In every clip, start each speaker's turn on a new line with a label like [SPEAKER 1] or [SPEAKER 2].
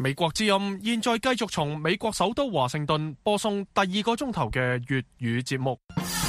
[SPEAKER 1] 美國之音現在繼續從美國首都華盛頓播送第2個鐘頭嘅粵語節目。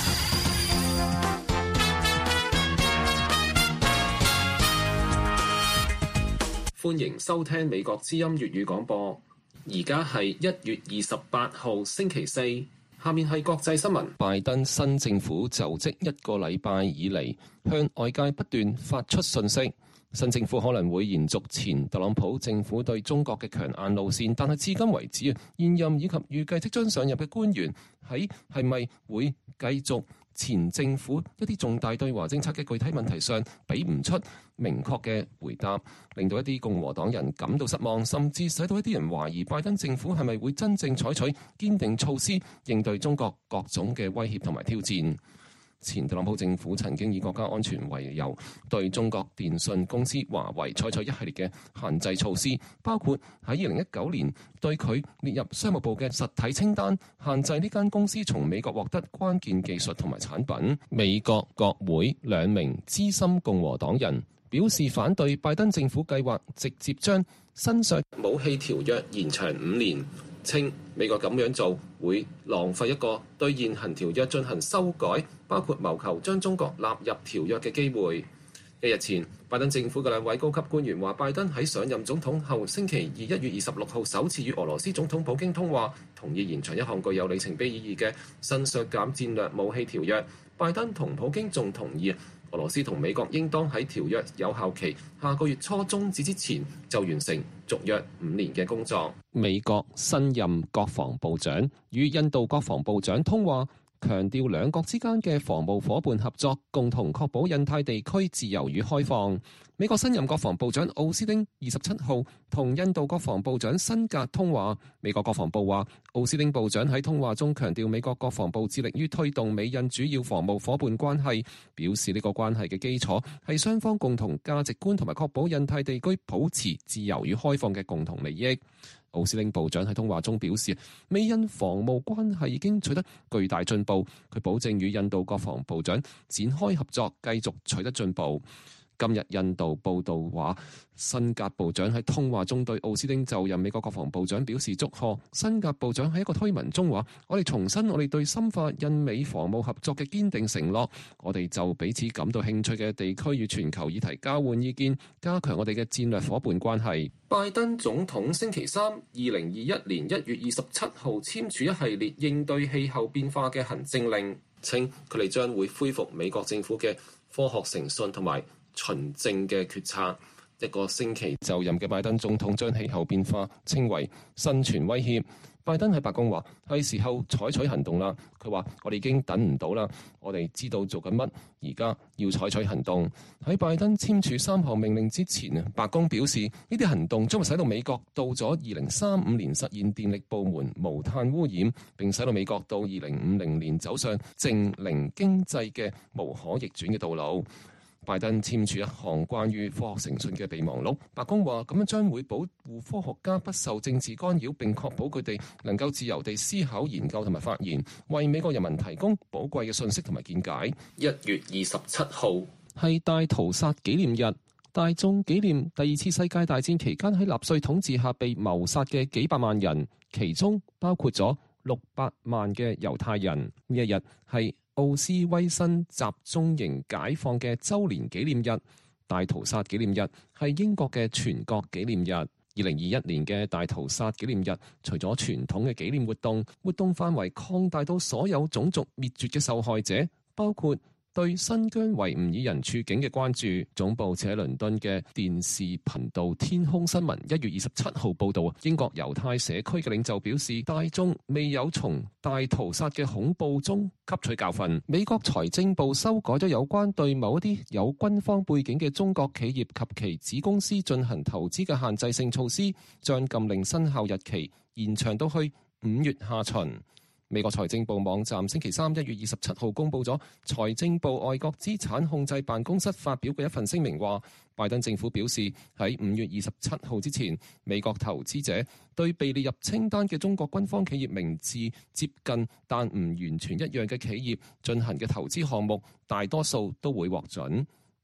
[SPEAKER 2] 歡迎收聽美國之音粵語廣播。而家係1月28號星期四，下面係國際新聞。拜登新政府就職1個禮拜以嚟，向外界不斷發出訊息。新政府可能會延續前特朗普政府對中國嘅強硬路線，但係至今為止，現任以及預計即將上任嘅官員喺係咪會繼續前政府一啲重大對華政策嘅具體問題上，俾唔出明確嘅回答，令到一啲共和黨人感到失望，甚至使到一啲人懷疑拜登政府係咪會真正採取堅定措施應對中國各種嘅威脅同埋挑戰。前特朗普政府曾經以國家安全為由，對中國電信公司華為採取一系列嘅限制措施，包括喺2019年對佢列入商務部嘅實體清單，限制呢間公司從美國獲得關鍵技術同埋產品。美國國會2名資深共和黨人表示反對拜登政府計劃直接將新削武器條約延長5年，稱美國咁樣做會浪費一個對現行條約進行修改，包括謀求將中國納入條約嘅機會。一日前，拜登政府嘅2位高級官員話，拜登喺上任總統後星期二1月26號首次與俄羅斯總統普京通話，同意延長一項具有里程碑意義嘅新削減戰略武器條約。拜登同普京仲同意俄羅斯同美國應當喺條約有效期下個月初終止之前就完成續約5年嘅工作。美國新任國防部長與印度國防部長通話，強調兩國之間嘅防務夥伴合作，共同確保印太地區自由與開放。美國新任國防部長奧斯汀27號同印度國防部長辛格通話。美國國防部話，奧斯汀部長喺通話中強調美國國防部致力於推動美印主要防務夥伴關係，表示呢個關係嘅基礎係雙方共同價值觀同埋確保印太地區保持自由與開放嘅共同利益。奧斯汀部長喺通話中表示，美印防務關係已經取得巨大進步，佢保證與印度國防部長展開合作，繼續取得進步。今日印度報道話，辛格部長喺通話中對奧斯汀就任美國國防部長表示祝賀。辛格部長喺一個推文中話，我哋重申我哋對深化印美防務合作嘅堅定承諾，我哋就彼此感到興趣嘅地區與全球議題交換意見，加強我哋嘅戰略夥伴關係。拜登總統星期三2021年1月27號簽署一系列應對氣候變化嘅行政令，稱佢哋將會恢復美國政府嘅科學誠信同埋循證嘅決策。1個星期就任嘅拜登總統將氣候變化稱為生存威脅。拜登喺白宮話係時候採取行動啦。佢話我哋已經等唔到啦，我哋知道做緊乜，而家要採取行動。喺拜登簽署3項命令之前，白宮表示呢啲行動將會使到美國到咗2035年實現電力部門無碳污染，並使到美國到2050年走上淨零經濟嘅無可逆轉嘅道路。拜登簽署一項關於科學誠信嘅備忘錄，白宮話咁樣將會保護科學家不受政治干擾，並確保佢哋能夠自由地思考、研究同埋發言，為美國人民提供寶貴嘅信息同埋見解。1月27號係大屠殺紀念日，大眾紀念第2次世界大戰期間喺納粹統治下被謀殺嘅幾百萬人，其中包括咗600萬嘅猶太人。呢一日係奧斯威辛集中營解放嘅週年紀念日，大屠殺紀念日係英國嘅全國紀念日。2021年嘅大屠殺紀念日，除咗傳統嘅紀念活動範圍擴大到所有種族滅絕嘅受害者，包括對新疆維吾爾人處境嘅關注。總部設喺倫敦嘅電視頻道天空新聞1月27號報導，英國猶太社區嘅領袖表示，大眾未有從大屠殺嘅恐怖中吸取教訓。美國財政部修改咗有關對某一啲有軍方背景嘅中國企業及其子公司進行投資嘅限制性措施，將禁令生效日期延長到去5月下旬。美國財政部網站星期三1月27號公佈咗財政部外國資產控制辦公室發表嘅一份聲明，話拜登政府表示喺5月27號之前，美國投資者對被列入清單嘅中國軍方企業名字接近但唔完全一樣嘅企業進行嘅投資項目，大多數都會獲准。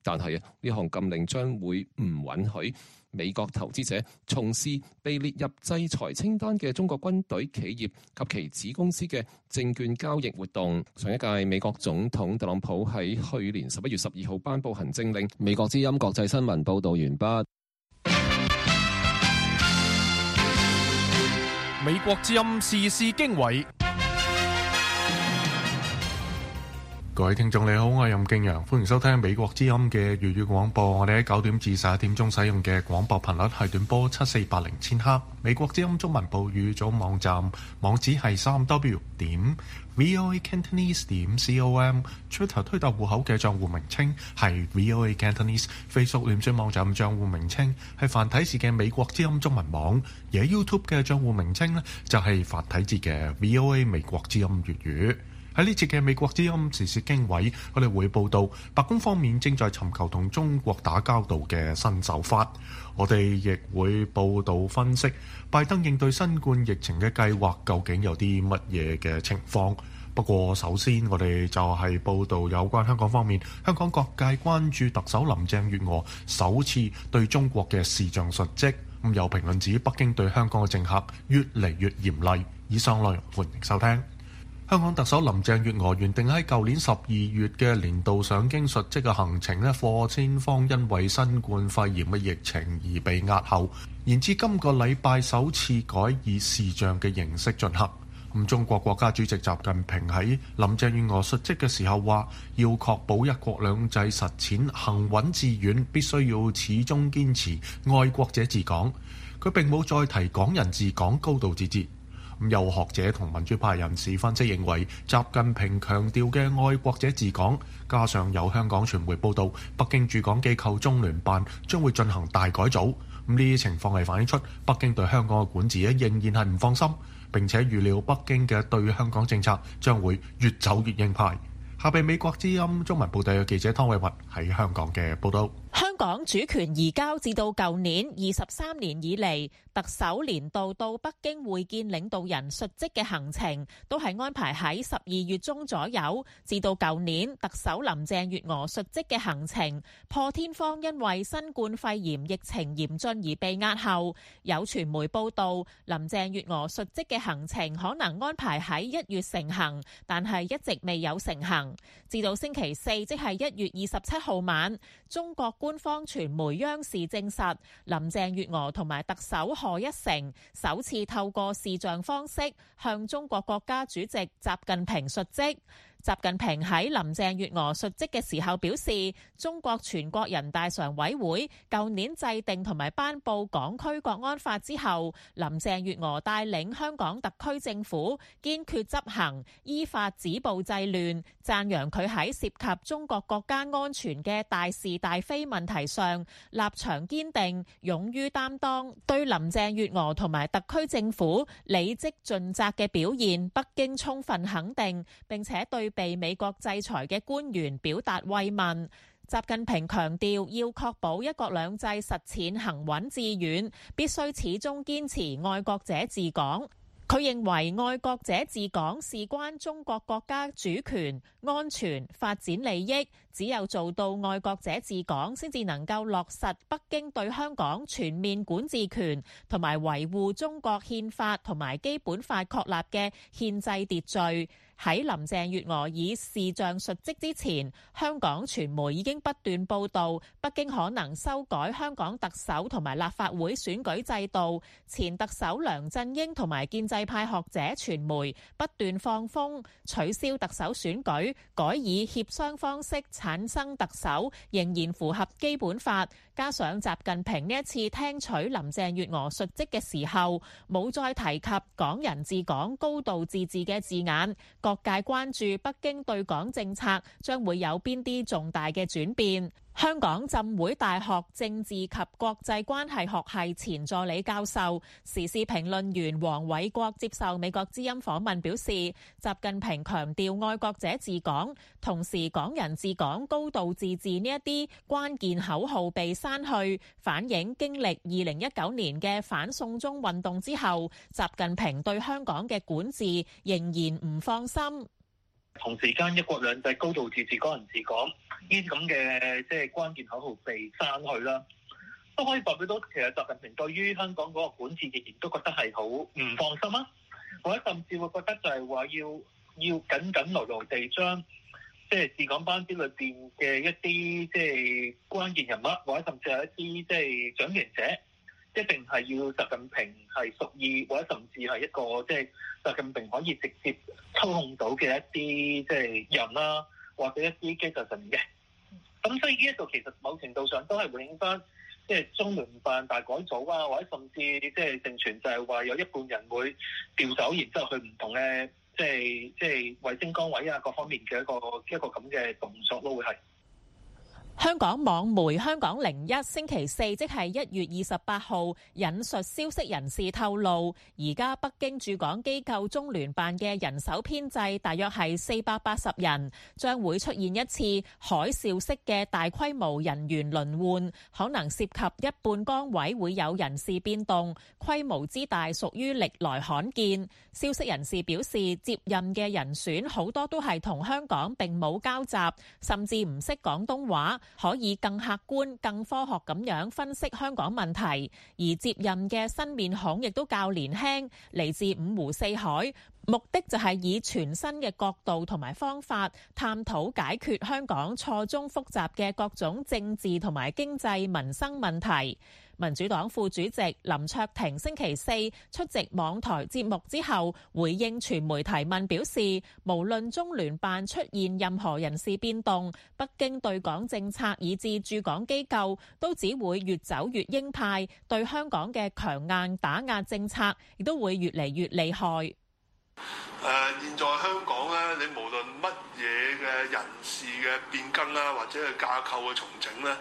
[SPEAKER 2] 但係呢項禁令將會唔允許美國投資者從事被列入制裁清單嘅中國軍隊企業及其子公司嘅證券交易活動。上一屆美國總統特朗普喺去年11月12號頒布行政令。美國之音國際新聞報導完畢。
[SPEAKER 1] 美國之音時事經緯。
[SPEAKER 3] 各位聽眾你好，我係任敬陽，歡迎收聽美國之音嘅粵語廣播。我哋喺9點至11點鐘使用嘅廣播頻率係短波7480千赫。美國之音中文部語組網站網址係3w.voacantonese.com。Twitter 推特戶口嘅賬戶名稱係 VOA Cantonese。Facebook 臉書網站賬戶名稱係繁體字嘅美國之音中文網。而喺 YouTube 嘅賬戶名稱呢，就係繁體字嘅 VOA 美國之音粵語。喺呢節嘅美國之音時事經緯，我哋會報道白宮方面正在尋求同中國打交道嘅新手法。我哋亦會報道分析拜登應對新冠疫情嘅計劃究竟有啲乜嘢嘅情況。不過首先我哋就係報道有關香港方面，香港各界關注特首林鄭月娥首次對中國嘅視像述職。有評論指北京對香港嘅政客越嚟越嚴厲。以上內容歡迎收聽。香港特首林鄭月娥原定喺舊年12月嘅年度上京述職嘅行程貨千方因為新冠肺炎嘅疫情而被押後，延至今個禮拜首次改以視像嘅形式進行。中國國家主席習近平喺林鄭月娥述職嘅時候話，要確保一國兩制實踐行穩致遠，必須要始終堅持愛國者治港。佢並冇再提港人治港、高度自治。有學者同民主派人士分析認為，習近平強調嘅愛國者治港，加上有香港傳媒報道，北京駐港機構中聯辦將會進行大改組。呢啲情況係反映出北京對香港嘅管治仍然係唔放心，並且預料北京嘅對香港政策將會越走越鷹派。下邊美國之音中文部隊嘅記者湯偉文喺香港嘅報道。
[SPEAKER 4] 香港主權移交至到舊年23年以嚟，特首年度到北京會見領導人述職嘅行程都係安排喺12月中左右。至到舊年特首林鄭月娥述職嘅行程破天荒因為新冠肺炎疫情嚴峻而被押後。有傳媒報道，林鄭月娥述職嘅行程可能安排喺1月成行，但係一直未有成行。至到星期四，即係1月27號晚，中國官方傳媒央視證實，林鄭月娥同埋特首賀一誠首次透過視像方式向中國國家主席習近平述職。習近平喺林鄭月娥述職嘅時候表示，中國全國人大常委會舊年制定同埋頒布港區國安法之後，林鄭月娥帶領香港特區政府堅決執行，依法止暴制亂，讚揚佢喺涉及中國國家安全嘅大是大非問題上立場堅定，勇於擔當，對林鄭月娥同埋特區政府履職盡責嘅表現，北京充分肯定，並且對被美國制裁嘅官員表達慰問。習近平強調，要確保一國兩制實踐行穩致遠，必須始終堅持愛國者治港。佢認為愛國者治港事關中國國家主權、安全、發展利益，只有做到愛國者治港，先至能夠落實北京對香港全面管治權，同埋維護中國憲法同埋基本法確立嘅憲制秩序。喺林鄭月娥以視像述職之前，香港傳媒已經不斷報導北京可能修改香港特首同埋立法會選舉制度。前特首梁振英同埋建制派學者傳媒不斷放風，取消特首選舉，改以協商方式產生特首，仍然符合基本法。加上習近平呢一次聽取林鄭月娥述職嘅時候，冇再提及港人治港、高度自治嘅字眼。各界關注北京對港政策將會有邊啲重大嘅轉變。香港浸會大學政治及國際關係學系前助理教授、時事評論員黃偉國接受美國之音訪問表示，習近平強調愛國者治港，同時港人治港、高度自治呢一啲關鍵口號被刪去，反映經歷2019年嘅反送中運動之後，習近平對香港嘅管治仍然唔放心。
[SPEAKER 5] 同時間一國兩制、高度自治、港人治港呢啲咁嘅即係關鍵口號被刪去啦，都可以代表到其實習近平對於香港嗰個管治仍然都覺得係好唔放心啊，或者甚至會覺得就係話要緊緊牢牢地將即係治港班子裏邊嘅一啲即係關鍵人物，或者甚至係一啲即係掌權者，一定係要習近平係屬意，或者甚至係一個即係習近平可以直接操控到嘅一啲即係人啦，或者一啲機制上面嘅。咁所以呢一度其實某程度上都係回應翻即係中聯辦大改組啊，或者甚至即係盛傳就係話有一半人會調走，然之後去唔同嘅即係衛星崗位啊各方面嘅一個咁嘅動作咯，會係。
[SPEAKER 4] 香港網媒香港01星期四即係1月28號引述消息人士透露，而家北京駐港機構中聯辦嘅人手編制大約係480人，將會出現一次海嘯式嘅大規模人員輪換，可能涉及一半崗位會有人事變動，規模之大屬於歷來罕見。消息人士表示，接任嘅人選好多都係同香港並冇交集，甚至唔識廣東話，可以更客觀、更科學咁樣分析香港問題，而接任嘅新面孔亦都較年輕，嚟自五湖四海，目的就係以全新嘅角度同埋方法探討解決香港錯綜複雜嘅各種政治同埋經濟民生問題。民主黨副主席林卓廷星期四出席網台節目之後，回應傳媒提問表示，無論中聯辦出現任何人事變動，北京對港政策以至駐港機構都只會越走越鷹派，對香港嘅強硬打壓政策亦都會越嚟越厲害。
[SPEAKER 6] 現在香港咧，你無論乜嘢嘅人事嘅變更啦，或者係架構嘅重整咧，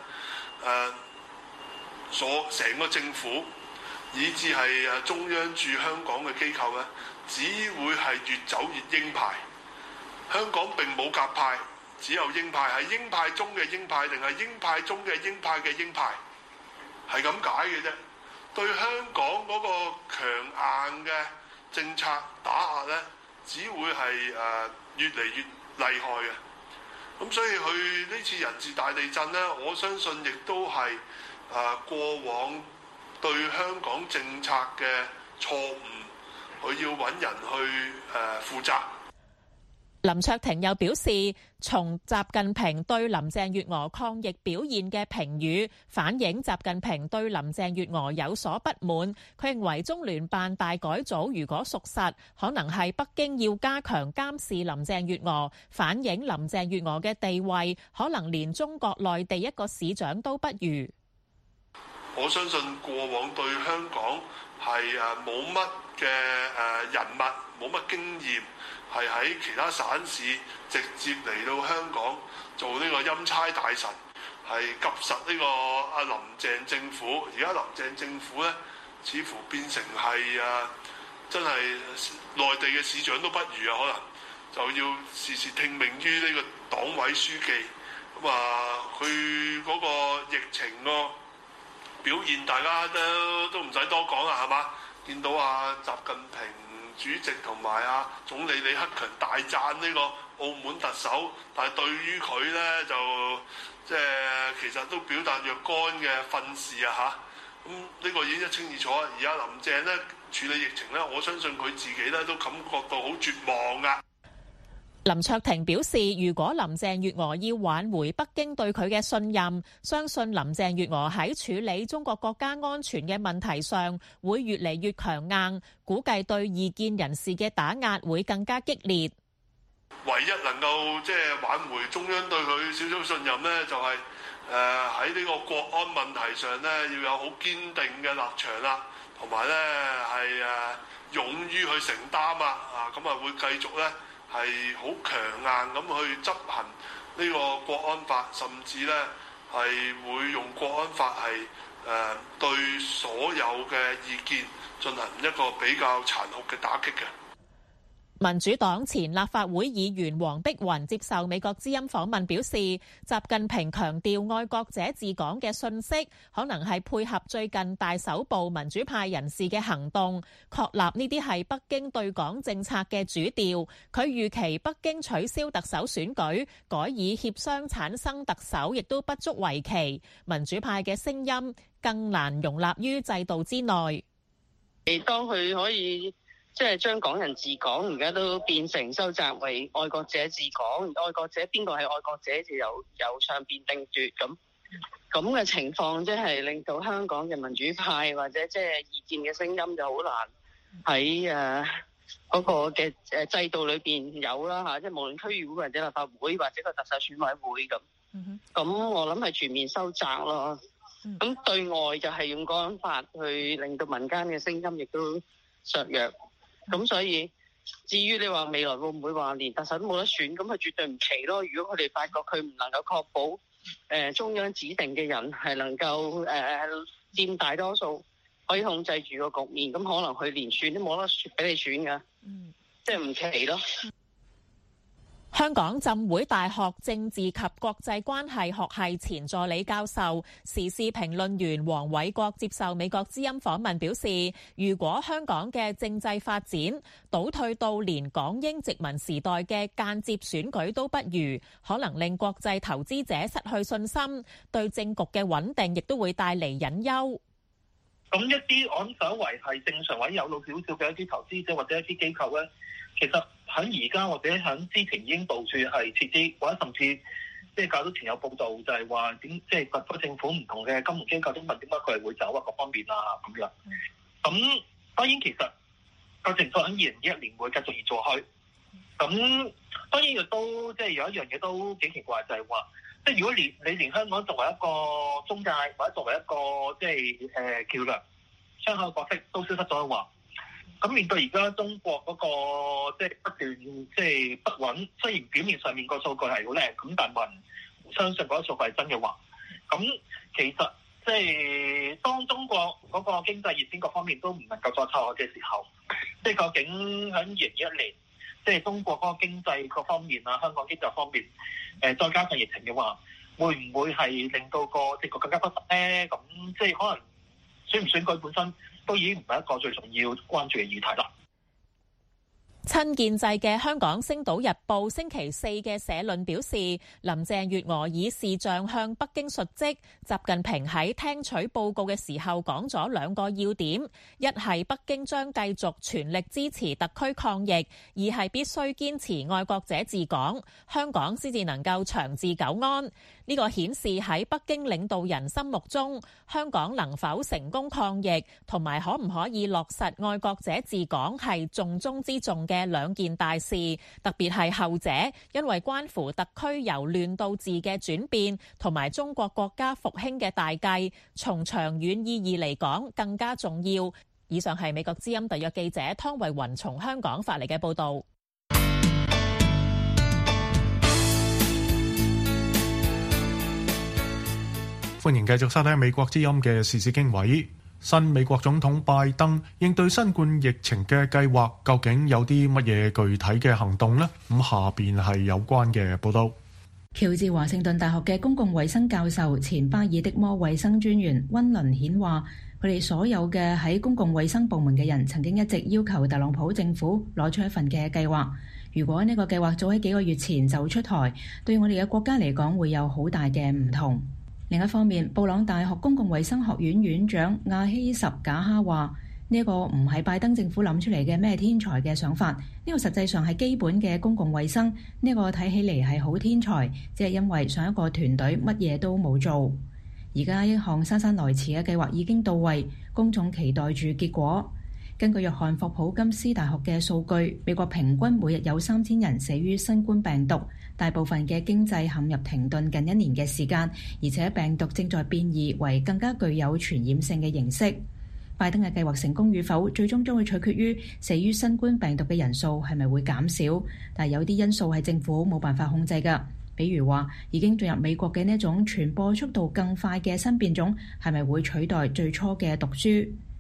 [SPEAKER 6] 成個政府以至係中央駐香港嘅機構咧，只會係越走越鷹派。香港並冇鴿派，只有鷹派，係鷹派中嘅鷹派，定係鷹派中嘅鷹派嘅鷹派，係咁解嘅啫。對香港嗰個強硬嘅政策打壓咧，只會係越嚟越厲害嘅。咁所以佢呢次人事大地震咧，我相信亦都係過往對香港政策嘅錯誤，佢要揾人去負責。
[SPEAKER 4] 林卓廷又表示，從習近平對林鄭月娥抗疫表現嘅評語，反映習近平對林鄭月娥有所不滿。佢認為中聯辦大改組如果屬實，可能係北京要加強監視林鄭月娥，反映林鄭月娥嘅地位可能連中國內地一個市長都不如。
[SPEAKER 6] 我相信過往對香港係冇乜嘅人物，冇乜經驗，係喺其他省市直接嚟到香港做呢個欽差大臣，係及實呢個阿林鄭政府。而家林鄭政府咧，似乎變成係真係內地嘅市長都不如啊！可能就要時時聽命於呢個黨委書記。咁佢嗰個疫情表現大家都唔使多講啦，係嘛？見到習近平主席同埋總理李克強大讚呢個澳門特首，但係對於佢呢，就即係其實都表達若干嘅訓示啊嚇。咁呢個已經一清二楚。而家林鄭呢處理疫情呢，我相信佢自己呢都感覺到好絕望㗎。
[SPEAKER 4] 林卓廷表示，如果林鄭月娥要挽回北京對佢嘅信任，相信林鄭月娥喺處理中國國家安全嘅問題上會越嚟越強硬，估計對異見人士嘅打壓會更加激烈。
[SPEAKER 6] 唯一能夠即係挽回中央對佢少少信任呢，就係喺呢個國安問題上呢，要有好堅定嘅立場啦，同埋呢係勇於去承擔咁會繼續呢係好強硬咁去執行呢個國安法，甚至呢係會用國安法係對所有嘅意見進行一個比較殘酷嘅打擊嘅。
[SPEAKER 4] 民主黨前立法會議員黃碧雲接受美國之音訪問表示，習近平強調愛國者治港嘅信息，可能係配合最近大搜捕民主派人士嘅行動，確立呢啲係北京對港政策嘅主調。佢預期北京取消特首選舉，改以協商產生特首，亦都不足為奇。民主派嘅聲音更難容納於制度之內。
[SPEAKER 7] 當佢可以即係將港人治港而家都變成收窄為愛國者治港，愛國者邊個係愛國者就由上邊定奪咁嘅情況，即係令到香港嘅民主派或者即係意見嘅聲音就好難喺嗰個嘅制度裏邊有啦嚇，即係無論區議會或者立法會或者個特首選委會咁。咁我諗係全面收窄咯。咁對外就係用國安法去令到民間嘅聲音亦都削弱。咁所以至於你話未來會唔會話連特首都冇得選，咁係絕對唔奇咯。如果佢哋發覺佢唔能夠確保中央指定嘅人係能夠佔大多數，可以控制住個局面，咁可能佢連選都冇得俾你選㗎，即係唔奇咯。
[SPEAKER 4] 香港浸會大學政治及國際關係學系前助理教授、時事評論員黃偉國接受美國之音訪問表示，如果香港嘅政制發展倒退到連港英殖民時代嘅間接選舉都不如，可能令國際投資者失去信心，對政局嘅穩定亦都會帶嚟隱憂。
[SPEAKER 5] 咁一啲我想維係正常或者有路少少嘅一啲投資者或者一啲機構咧，其實喺而家或者喺之前已經部署係撤資，或者甚至即係較早前有報道就係話點，即係特區政府唔同嘅金融機構都問點解佢係會走啊，各方面啊咁樣。咁當然其實個情況喺2021年會繼續延續去。咁當然亦都即係有一樣嘢都幾奇怪，就係話即係如果你連香港作為一個中介或者作為一個即係橋梁窗口嘅角色都消失咗嘅話，咁面對而家中國嗰個即係不斷即係不穩，雖然表面上面個數據係好靚，咁但係唔相信嗰個數據係真嘅話，咁其實即係當中國嗰個經濟熱點各方面都唔能夠再湊合嘅時候，即係究竟喺2021年，即係中國嗰個經濟各方面啊，香港經濟方面，再加上疫情嘅話，會唔會係令到個政局更加不實咧？咁即係可能選唔選舉本身都已經唔係一個最重要關注嘅議題啦。
[SPEAKER 4] 親建制嘅香港星島日報星期四嘅社論表示，林鄭月娥以視像向北京述職，習近平喺聽取報告嘅時候講咗兩個要點，一係北京將繼續全力支持特區抗疫，二係必須堅持愛國者治港，香港先至能夠長治久安。呢個顯示喺北京領導人心目中，香港能否成功抗疫同埋可唔可以落實愛國者治港係重中之重嘅兩件大事，特別係後者，因為關乎特區由亂到治嘅轉變同埋中國國家復興嘅大計，從長遠意義嚟講更加重要。以上係美國之音特約記者湯慧雲從香港發嚟嘅報導。
[SPEAKER 3] 歡迎繼續收聽美國之音嘅時事經緯。新美國總統拜登應對新冠疫情嘅計劃，究竟有啲乜嘢具體嘅行動呢？咁下邊係有關嘅報道。
[SPEAKER 8] 喬治華盛頓大學嘅公共衛生教授、前巴爾的摩衛生專員溫倫顯話，佢哋所有嘅喺公共衛生部門嘅人曾經一直要求特朗普政府攞出一份嘅計劃。如果呢個計劃早喺幾個月前就出台，對我哋嘅國家嚟講會有好大嘅唔同。另一方面，布朗大學公共衛生學院院長亞希什賈哈話：呢個唔係拜登政府諗出嚟嘅咩天才嘅想法，呢個實際上係基本嘅公共衛生。呢個睇起嚟係好天才，只係因為上一個團隊乜嘢都冇做。而家一項姍姍來遲嘅計劃已經到位，公眾期待住結果。根據約翰霍普金斯大學嘅數據，美國平均每日有3000人死於新冠病毒，大部分嘅經濟陷入停頓近1年嘅時間，而且病毒正在變異為更加具有傳染性嘅形式。拜登嘅計劃成功與否，最終將會取決於死於新冠病毒嘅人數係咪會減少，但係有啲因素係政府冇辦法控制㗎，比如話已經進入美國嘅呢種傳播速度更快嘅新變種係咪會取代最初嘅毒株。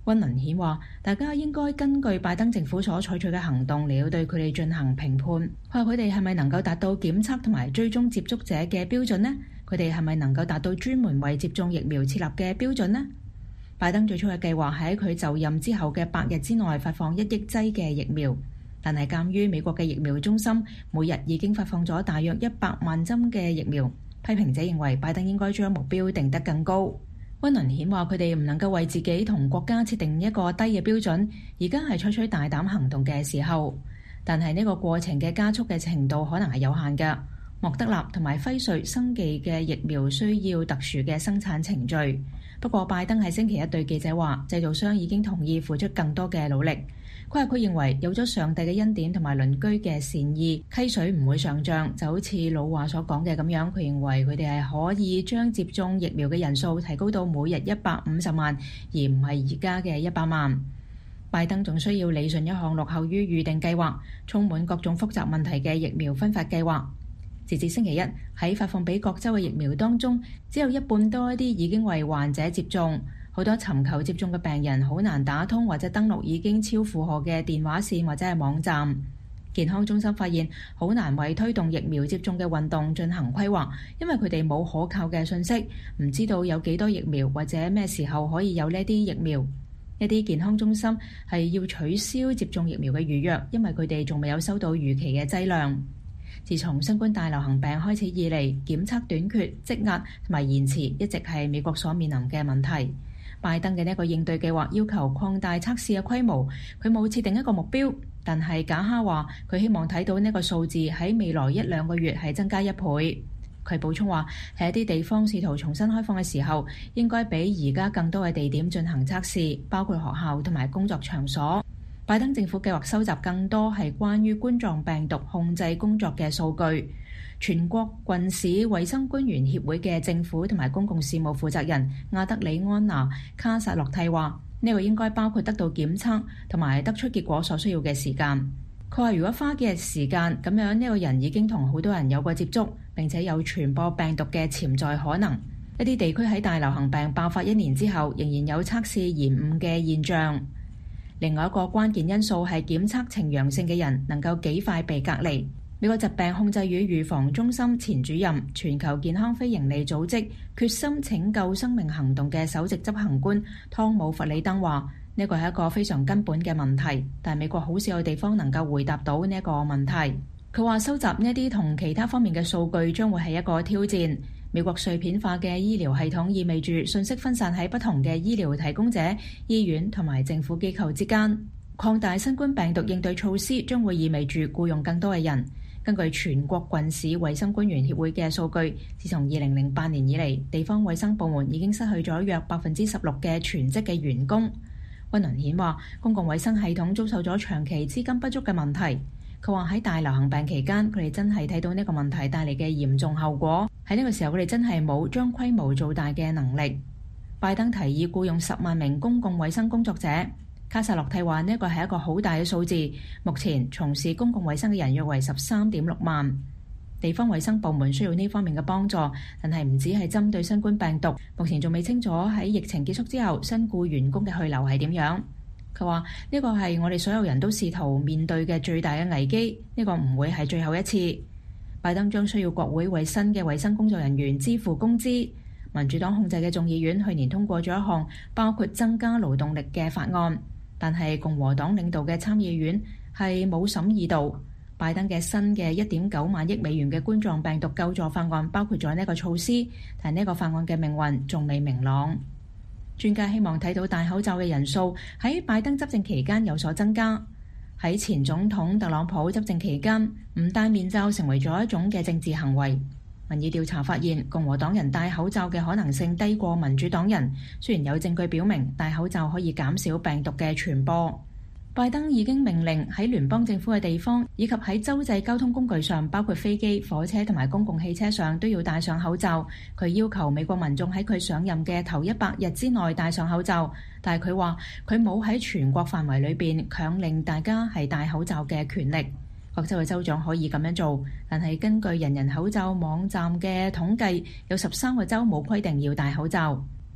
[SPEAKER 8] 溫倫顯話：大家應該根據拜登政府所採取嘅行動嚟到對佢哋進行評判。佢話佢哋係咪能夠達到檢測同埋追蹤接觸者嘅標準呢？佢哋係咪能夠達到專門為接種疫苗設立嘅標準呢？拜登最初嘅計劃係喺佢就任之後嘅100日之內發放1億劑嘅疫苗，但係鑑於美國嘅疫苗中心每日已經發放咗大約100萬針嘅疫苗，批評者認為拜登應該將目標定得更高。溫倫顯話：佢哋唔能夠為自己同國家設定一個低嘅標準，而家係採取大膽行動嘅時候。但係呢個過程嘅加速嘅程度可能係有限嘅。莫德納同埋輝瑞生技嘅疫苗需要特殊嘅生產程序。不過拜登喺星期一對記者話，製造商已經同意付出更多嘅努力。佢話佢認為有咗上帝嘅恩典同埋鄰居嘅善意，溪水唔會上漲，就好似老話所講嘅咁樣。佢認為佢哋係可以將接種疫苗嘅人數提高到每日150萬，而唔係而家嘅100萬。拜登仲需要理順一項落後於預定計劃、充滿各種複雜問題嘅疫苗分發計劃。截至星期一，喺發放俾各州嘅疫苗當中，只有一半多一啲已經為患者接種。好多尋求接種嘅病人好難打通或者登錄已經超負荷嘅電話線或者係網站。健康中心發現好難為推動疫苗接種嘅運動進行規劃，因為佢哋冇可靠嘅信息，唔知道有幾多疫苗或者咩時候可以有呢啲疫苗。一啲健康中心係要取消接種疫苗嘅預約，因為佢哋仲未有收到預期嘅劑量。自從新冠大流行病開始以嚟，檢測短缺、積壓同埋延遲一直係美國所面臨嘅問題。拜登嘅呢一個應對計劃要求擴大測試嘅規模，佢冇設定一個目標，但係賈哈話佢希望睇到呢個數字喺未來1-2個月係增加1倍。佢補充話喺一啲地方試圖重新開放嘅時候，應該比而家更多嘅地點進行測試，包括學校同埋工作場所。拜登政府計劃收集更多係關於冠狀病毒控制工作嘅數據。全國郡市衛生官員協會嘅政府同埋公共事務負責人亞德里安娜卡薩洛蒂話：呢個應該包括得到檢測同埋得出結果所需要嘅時間。佢話：如果花幾日時間咁樣，呢個人已經同好多人有過接觸，並且有傳播病毒嘅潛在可能。一啲地區喺大流行病爆發1年之後，仍然有測試延誤嘅現象。另外一個關鍵因素係檢測呈陽性嘅人能夠幾快被隔離。美國疾病控制與預防中心前主任、全球健康非營利組織決心拯救生命行動嘅首席執行官湯姆弗里登話：呢個係一個非常根本嘅問題，但美國好少有地方能夠回答到呢一個問題。佢話收集呢啲同其他方面嘅數據將會係一個挑戰。美國碎片化嘅醫療系統意味住信息分散喺不同嘅醫療提供者、醫院同埋政府機構之間。擴大新冠病毒應對措施將會意味住僱用更多嘅人。根據全國郡市衛生官員協會嘅數據，自從2008年以嚟，地方衛生部門已經失去咗約16%嘅全職嘅員工。溫倫顯話，公共衛生系統遭受咗長期資金不足嘅問題。佢話喺大流行病期間，佢哋真係睇到呢個問題帶嚟嘅嚴重後果。喺呢個時候，佢哋真係冇將規模做大嘅能力。拜登提議僱用10萬名公共衛生工作者。卡薩洛蒂話呢個係一個好大嘅數字，目前從事公共衛生嘅人約為13.6萬。地方衛生部門需要呢方面嘅幫助，但係唔止係針對新冠病毒，目前仲未清楚喺疫情結束之後新僱員工嘅去留係點樣。佢話呢個係我哋所有人都試圖面對嘅最大嘅危機，呢個唔會係最後一次。拜登將需要國會為新嘅衛生工作人員支付工資。民主黨控制嘅眾議院去年通過咗一項包括增加勞動力嘅法案。但係共和黨領導嘅參議院係冇審議到。拜登嘅新嘅1.9萬億美元嘅冠狀病毒救助法案包括咗呢個措施，但呢個法案嘅命運仲未明朗。專家希望睇到戴口罩嘅人數喺拜登執政期間有所增加。喺前總統特朗普執政期間，唔戴面罩成為咗一種嘅政治行為。民意調查發現，共和黨人戴口罩嘅可能性低過民主黨人。雖然有證據表明戴口罩可以減少病毒嘅傳播。拜登已經命令喺聯邦政府嘅地方以及喺州際交通工具上，包括飛機、火車同埋公共汽車上都要戴上口罩。佢要求美國民眾喺佢上任嘅頭100日之內戴上口罩，但係佢話佢冇喺全國範圍裏邊強令大家係戴口罩嘅權力。各州嘅州長可以咁樣做，但係根據人人口罩網站嘅統計，有13個州冇規定要戴口罩。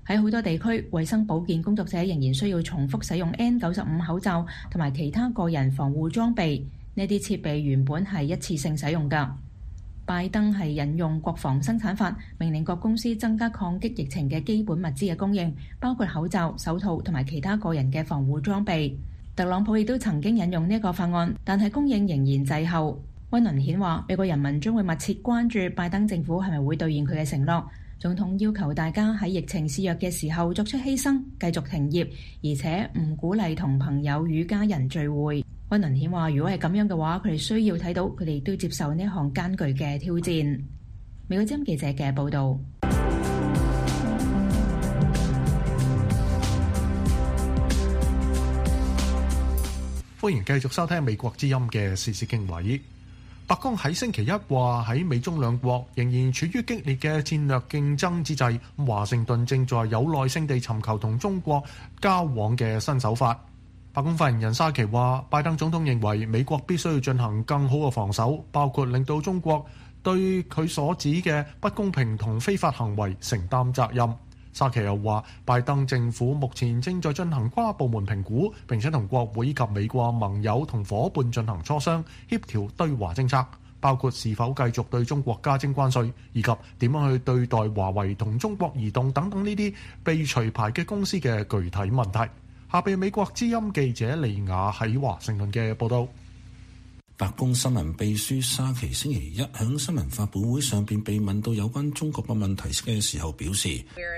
[SPEAKER 8] 喺好多地區，衛生保健工作者仍然需要重複使用 N95 口罩同埋其他個人防護裝備。呢啲設備原本係一次性使用㗎。拜登係引用國防生產法，命令各公司增加抗擊疫情嘅基本物資嘅供應，包括口罩、手套同埋其他個人嘅防護裝備。特朗普亦都曾經引用呢一個法案，但係供應仍然滯後。溫倫顯話，美國人民將會密切關注拜登政府係咪會兌現佢嘅承諾。總統要求大家喺疫情肆虐嘅時候作出犧牲，繼續停業，而且唔鼓勵同朋友與家人聚會。溫倫顯話，如果係咁樣嘅話，佢哋需要睇到佢哋都接受呢一項艱巨嘅挑戰。美國之音記者嘅報導。
[SPEAKER 3] 歡迎繼續收聽美國之音嘅時事經緯。白宮喺星期一話，喺美中兩國仍然處於激烈嘅戰略競爭之際，華盛頓正在有耐性地尋求同中國交往嘅新手法。白宮發言人沙奇話，拜登總統認為美國必須要進行更好嘅防守，包括令到中國對佢所指嘅不公平同非法行為承擔責任。沙奇又話，拜登政府目前正在進行跨部門評估，並且同國會以及美國盟友同夥伴進行磋商，協調對華政策，包括是否繼續對中國加徵關稅，以及點樣去對待華為同中國移動等等呢啲被除牌嘅公司嘅具體問題。下邊美國之音記者利亞喺華盛頓嘅報導。
[SPEAKER 9] 白宮新聞秘書沙奇星期一喺新聞發佈會上邊被問到有關中國嘅問題嘅時候表示，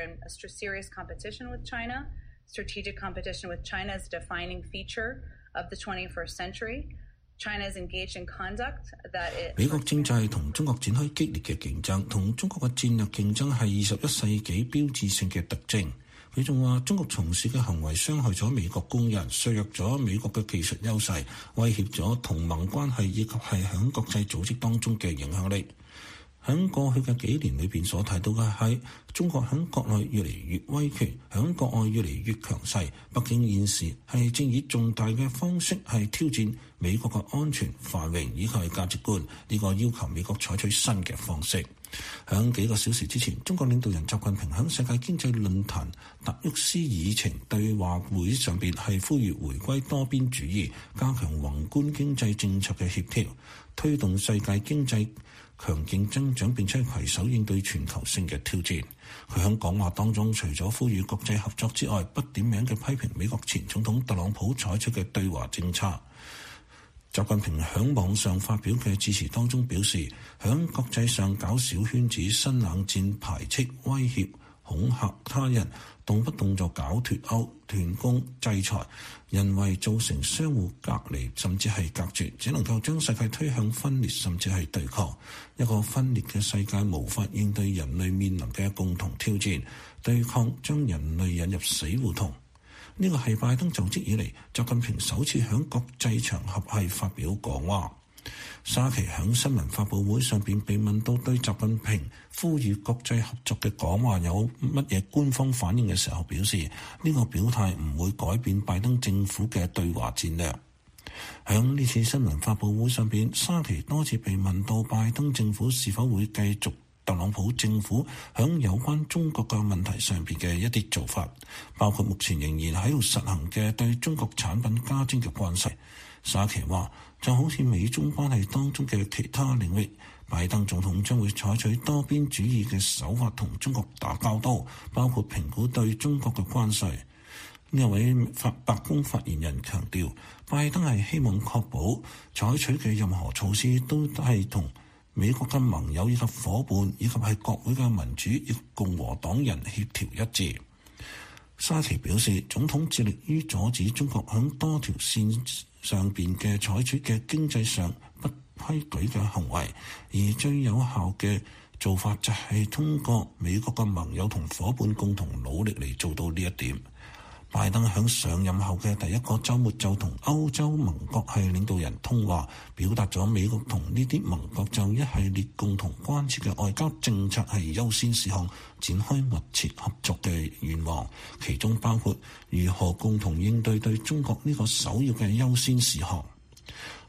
[SPEAKER 9] 美國正在同中國展開激烈嘅競爭，同中國嘅戰略競爭係21世紀標誌性嘅特徵。佢仲話，中國從事嘅行為傷害咗美國工人，削弱咗美國嘅技術優勢，威脅咗同盟關係以及係喺國際組織當中嘅影響力。喺過去嘅幾年裏邊所睇到嘅係中國喺國內越嚟越威權，喺國外越嚟越強勢。北京現時係正以重大嘅方式係挑戰美國嘅安全、繁榮以及係價值觀，呢個要求美國採取新嘅方式。喺幾個小時之前，中國領導人習近平喺世界經濟論壇達沃斯議程對話會上邊係呼籲回歸多邊主義，加強宏觀經濟政策嘅協調，推動世界經濟強勁增長，並且攜手應對全球性嘅挑戰。佢喺講話當中，除咗呼籲國際合作之外，不點名嘅批評美國前總統特朗普採取嘅對華政策。習近平喺網上發表嘅致辭當中表示，喺國際上搞小圈子、新冷戰、排斥、威脅、恐嚇他人，動不動就搞脫歐、斷供、制裁，人為造成相互隔離，甚至係隔絕，只能夠將世界推向分裂，甚至係對抗。一個分裂嘅世界無法應對人類面臨嘅共同挑戰，對抗將人類引入死胡同。呢個係拜登就職以嚟，習近平首次喺國際場合係發表講話。沙奇喺新聞發佈會上邊被問到對習近平呼籲國際合作嘅講話有乜嘢官方反應嘅時候，表示呢個表態唔會改變拜登政府嘅對華戰略。喺呢次新聞發佈會上邊，沙奇多次被問到拜登政府是否會繼續特朗普政府喺有關中國嘅問題上邊嘅一啲做法，包括目前仍然喺度實行嘅對中國產品加徵嘅關稅。沙奇話，就好似美中關係當中嘅其他領域，拜登總統將會採取多邊主義嘅手法同中國打交道，包括評估對中國嘅關稅。呢位白宮發言人強調，拜登係希望確保採取嘅任何措施都係同美國嘅盟友以及夥伴以及係國會嘅民主與共和黨人協調一致。沙奇表示，總統致力於阻止中國響多條線上邊嘅採取嘅經濟上不規矩嘅行為，而最有效嘅做法就係通過美國嘅盟友同夥伴共同努力嚟做到呢一點。拜登喺上任後嘅第一個週末就同歐洲盟國係領導人通話，表達咗美國同呢啲盟國就一系列共同關切嘅外交政策係優先事項展開密切合作嘅願望，其中包括如何共同應對對中國呢個首要嘅優先事項。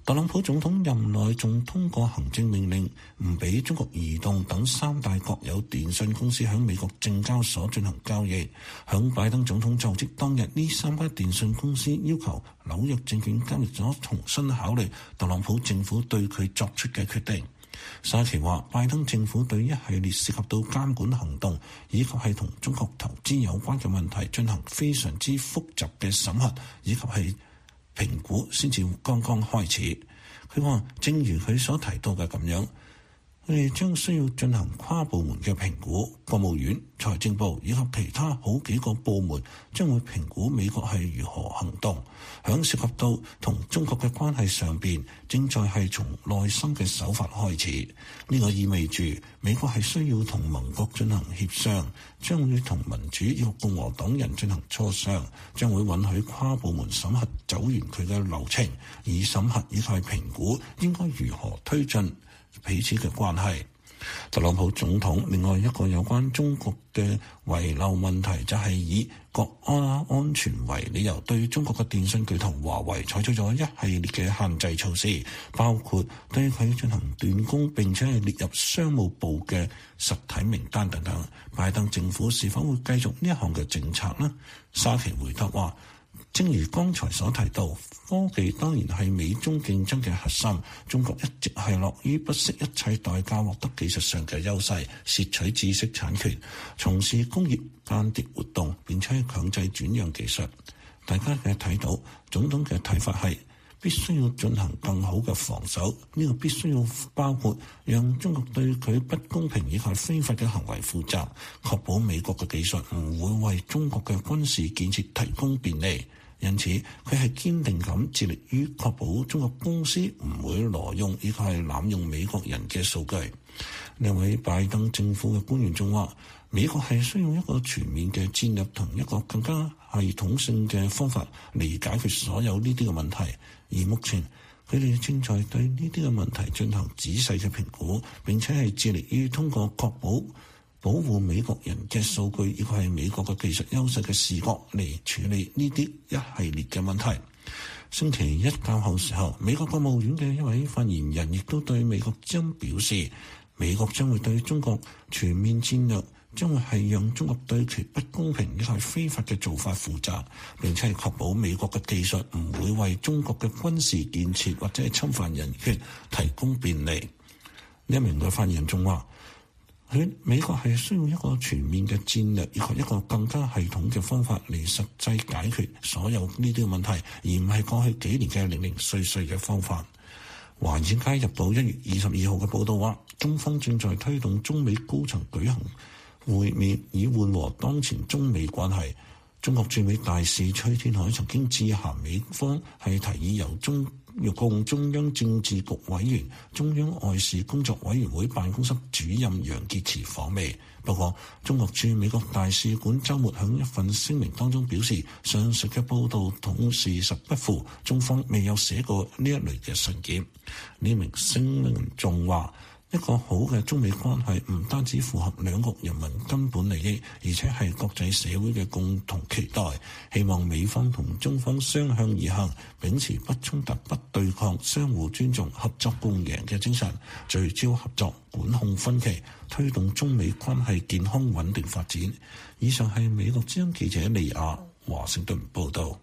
[SPEAKER 9] 特朗普總統任內仲通過行政命令，唔俾中國移動等三大國有電信公司喺美國證交所進行交易。響拜登總統就職當日，呢三家電信公司要求紐約證券交易所重新考慮特朗普政府對佢作出嘅決定。沙奇話，拜登政府對一系列涉及到監管行動以及係同中國投資有關嘅問題進行非常之複雜嘅審核以及係評估，先至剛剛開始。佢話，正如佢所提到嘅咁樣，佢哋將需要進行跨部門嘅評估，國務院、財政部以及其他好幾個部門將會評估美國係如何行動。響涉及到同中國嘅關係上邊，正在係從內心嘅手法開始。呢個意味住美國係需要同盟國進行協商，將會同民主與共和黨人進行磋商，將會允許跨部門審核走完佢嘅流程，以審核以及評估應該如何推進彼此嘅關係。特朗普總統另外一個有關中國嘅遺漏問題，就係以國家安全為理由，對中國嘅電信巨頭華為採取咗一系列嘅限制措施，包括對佢進行斷供，並且係列入商務部嘅實體名單等等。拜登政府是否會繼續呢一項嘅政策呢？沙奇回答話，正如剛才所提到，科技當然係美中競爭嘅核心。中國一直係樂於不惜一切代價獲得技術上嘅優勢，竊取知識產權，從事工業間諜活動，並且強制轉讓技術。大家嘅睇到，總統嘅睇法係必須要進行更好嘅防守，呢個必須要包括讓中國對佢不公平以及非法嘅行為負責，確保美國嘅技術唔會為中國嘅軍事建設提供便利。因此，佢係堅定咁致力於確保中國公司唔會挪用以及係濫用美國人嘅數據。呢位拜登政府嘅官員仲話，美國係需要一個全面嘅戰略同一個更加系統性嘅方法嚟解決所有呢啲嘅問題。而目前佢哋正在對呢啲嘅問題進行仔細嘅評估，並且係致力於通過確保護美國人嘅數據以及係美國嘅技術優勢嘅視角嚟處理呢啲一系列嘅問題。星期一較後時候，美國國務院嘅一位發言人亦都對美國之音表示，美國將會對中國全面戰略，將會係讓中國對其不公平以及非法嘅做法負責，並且係確保美國嘅技術唔會為中國嘅軍事建設或者係侵犯人權提供便利。呢一名嘅發言人仲話，美國係需要一個全面嘅戰略以及一個更加系統嘅方法嚟實際解決所有呢啲嘅問題，而唔係過去幾年嘅零零碎碎嘅方法。華爾街日報1月22號嘅報導話，中方正在推動中美高層舉行會面，以緩和當前中美關係。中國駐美大使崔天凱曾經致函美方，係提議由共中央政治局委員、中央外事工作委員會辦公室主任楊潔篪訪美。不過，中國駐美國大使館週末喺一份聲明當中表示，上述嘅報導同事實不符，中方未有寫過呢一類嘅信件。呢名聲明仲話，一個好嘅中美關係唔單止符合兩國人民根本利益，而且係國際社會嘅共同期待。希望美方同中方相向而行，秉持不衝突、不對抗、相互尊重、合作共贏嘅精神，聚焦合作，管控分歧，推動中美關係健康穩定發展。以上係美國之音記者利亞華盛頓報導。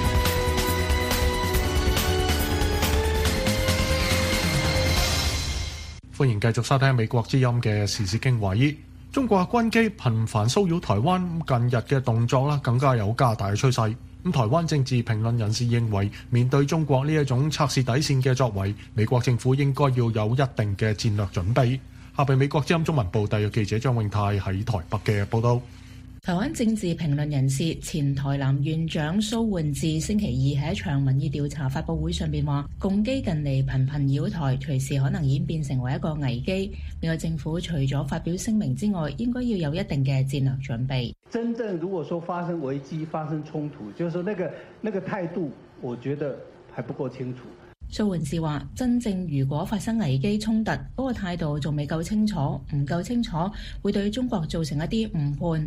[SPEAKER 3] 歡迎繼續收聽美國之音嘅時事經華爾。中國軍機頻繁騷擾台灣，近日嘅動作更加有加大嘅趨勢。台灣政治評論人士認為，面對中國呢一種測試底線嘅作為，美國政府應該要有一定嘅戰略準備。下邊美國之音中文部特約記者張永泰喺台北嘅報道。
[SPEAKER 8] 台灣政治評論人士前台南院長蘇煥智星期二喺一場民意調查發佈會上邊話，共機近嚟頻頻擾台，隨時可能演變成為一個危機。美國政府除咗發表聲明之外，應該要有一定嘅戰略準備。
[SPEAKER 10] 真正如果說發生危機、發生衝突，就是說那個態度，我覺得還不夠清楚。
[SPEAKER 8] 蘇煥智話，真正如果發生危機衝突，嗰個態度仲未夠清楚，唔夠清楚，會對中國造成一啲誤判。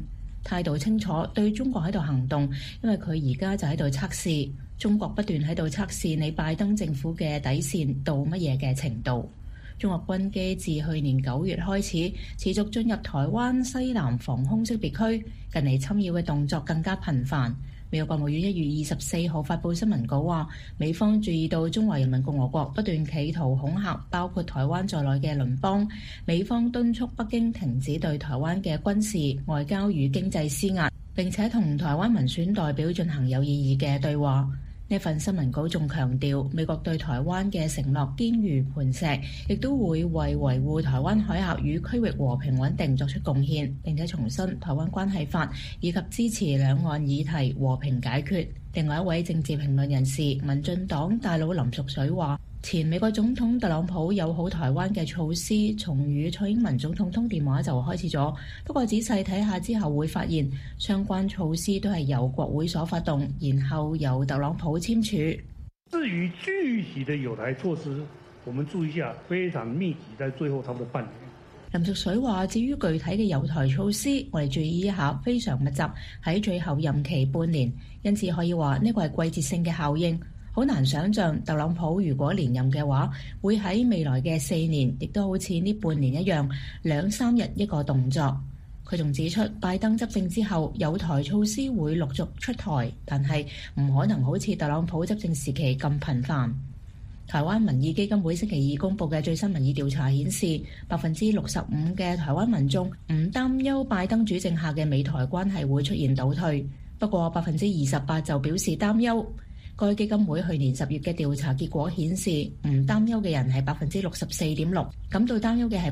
[SPEAKER 8] 態度清楚，對中國喺度行動，因為佢而家就喺度測試中國不斷喺度測試你拜登政府嘅底線到乜嘢嘅程度。中國軍機自去年9月開始持續進入台灣西南防空識別區，近嚟侵擾嘅動作更加頻繁。美國國務院1月24號發布新聞稿話，美方注意到中華人民共和國不斷企圖恐嚇包括台灣在內嘅鄰邦，美方敦促北京停止對台灣嘅軍事、外交與經濟施壓，並且同台灣民選代表進行有意義嘅對話。呢份新聞稿仲強調，美國對台灣嘅承諾堅如磐石，亦都會為維護台灣海峽與區域和平穩定作出貢獻，並且重申台灣關係法以及支持兩岸議題和平解決。另外一位政治評論人士、民進黨大佬林淑水話，前美國總統特朗普友好台灣嘅措施，從與蔡英文總統通電話就開始咗。不過仔細睇下之後會發現，相關措施都係由國會所發動，然後由特朗普簽署。
[SPEAKER 10] 至於具體的友台措施，我們注意一下，非常密集，在最後差不多半年。
[SPEAKER 8] 林淑水話，至於具體嘅友台措施，我哋注意一下，非常密集，喺最後任期半年，因此可以話呢個係季節性嘅效應。好難想像特朗普如果連任嘅話，會喺未來嘅4年，亦都好似呢半年一樣，2-3日一個動作。佢仲指出，拜登執政之後，友台措施會陸續出台，但係唔可能好似特朗普執政時期咁頻繁。台灣民意基金會星期二公布嘅最新民意調查顯示，65%嘅台灣民眾唔擔憂拜登主政下嘅美台關係會出現倒退，不過28%就表示擔憂。該基金會去年10月嘅調查結果顯示，唔擔憂嘅人係64.6%，感到擔憂嘅係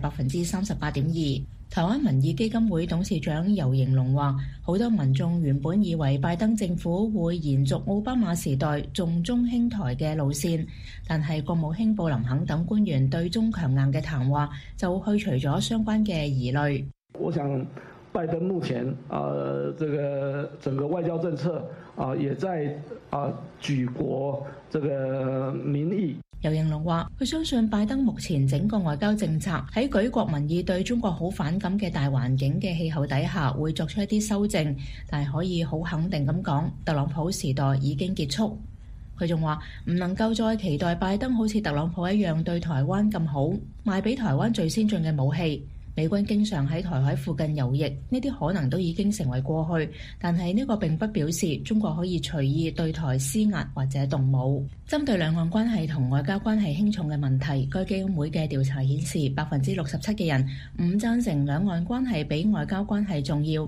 [SPEAKER 8] 38.2%。台灣民意基金會董事長游盈隆話，好多民眾原本以為拜登政府會延續奧巴馬時代重中輕台嘅路線，但係國務卿布林肯等官員對中強硬嘅談話就去除咗相關嘅疑慮。
[SPEAKER 10] 我想拜登目前這個整個外交政策也在舉國這個民意。
[SPEAKER 8] 游盈隆話，佢相信拜登目前整個外交政策喺舉國民意對中國好反感嘅大環境嘅氣候底下會作出一啲修正，但係可以好肯定咁講，特朗普時代已經結束。佢仲話唔能夠再期待拜登好似特朗普一樣對台灣咁好，賣俾台灣最先進嘅武器。美軍經常喺台海附近游弋，呢啲可能都已經成為過去，但係呢個並不表示中國可以隨意對台施壓或者動武。針對兩岸關係同外交關係輕重嘅問題，該基金會嘅調查顯示，67%嘅人唔贊成兩岸關係比外交關係重要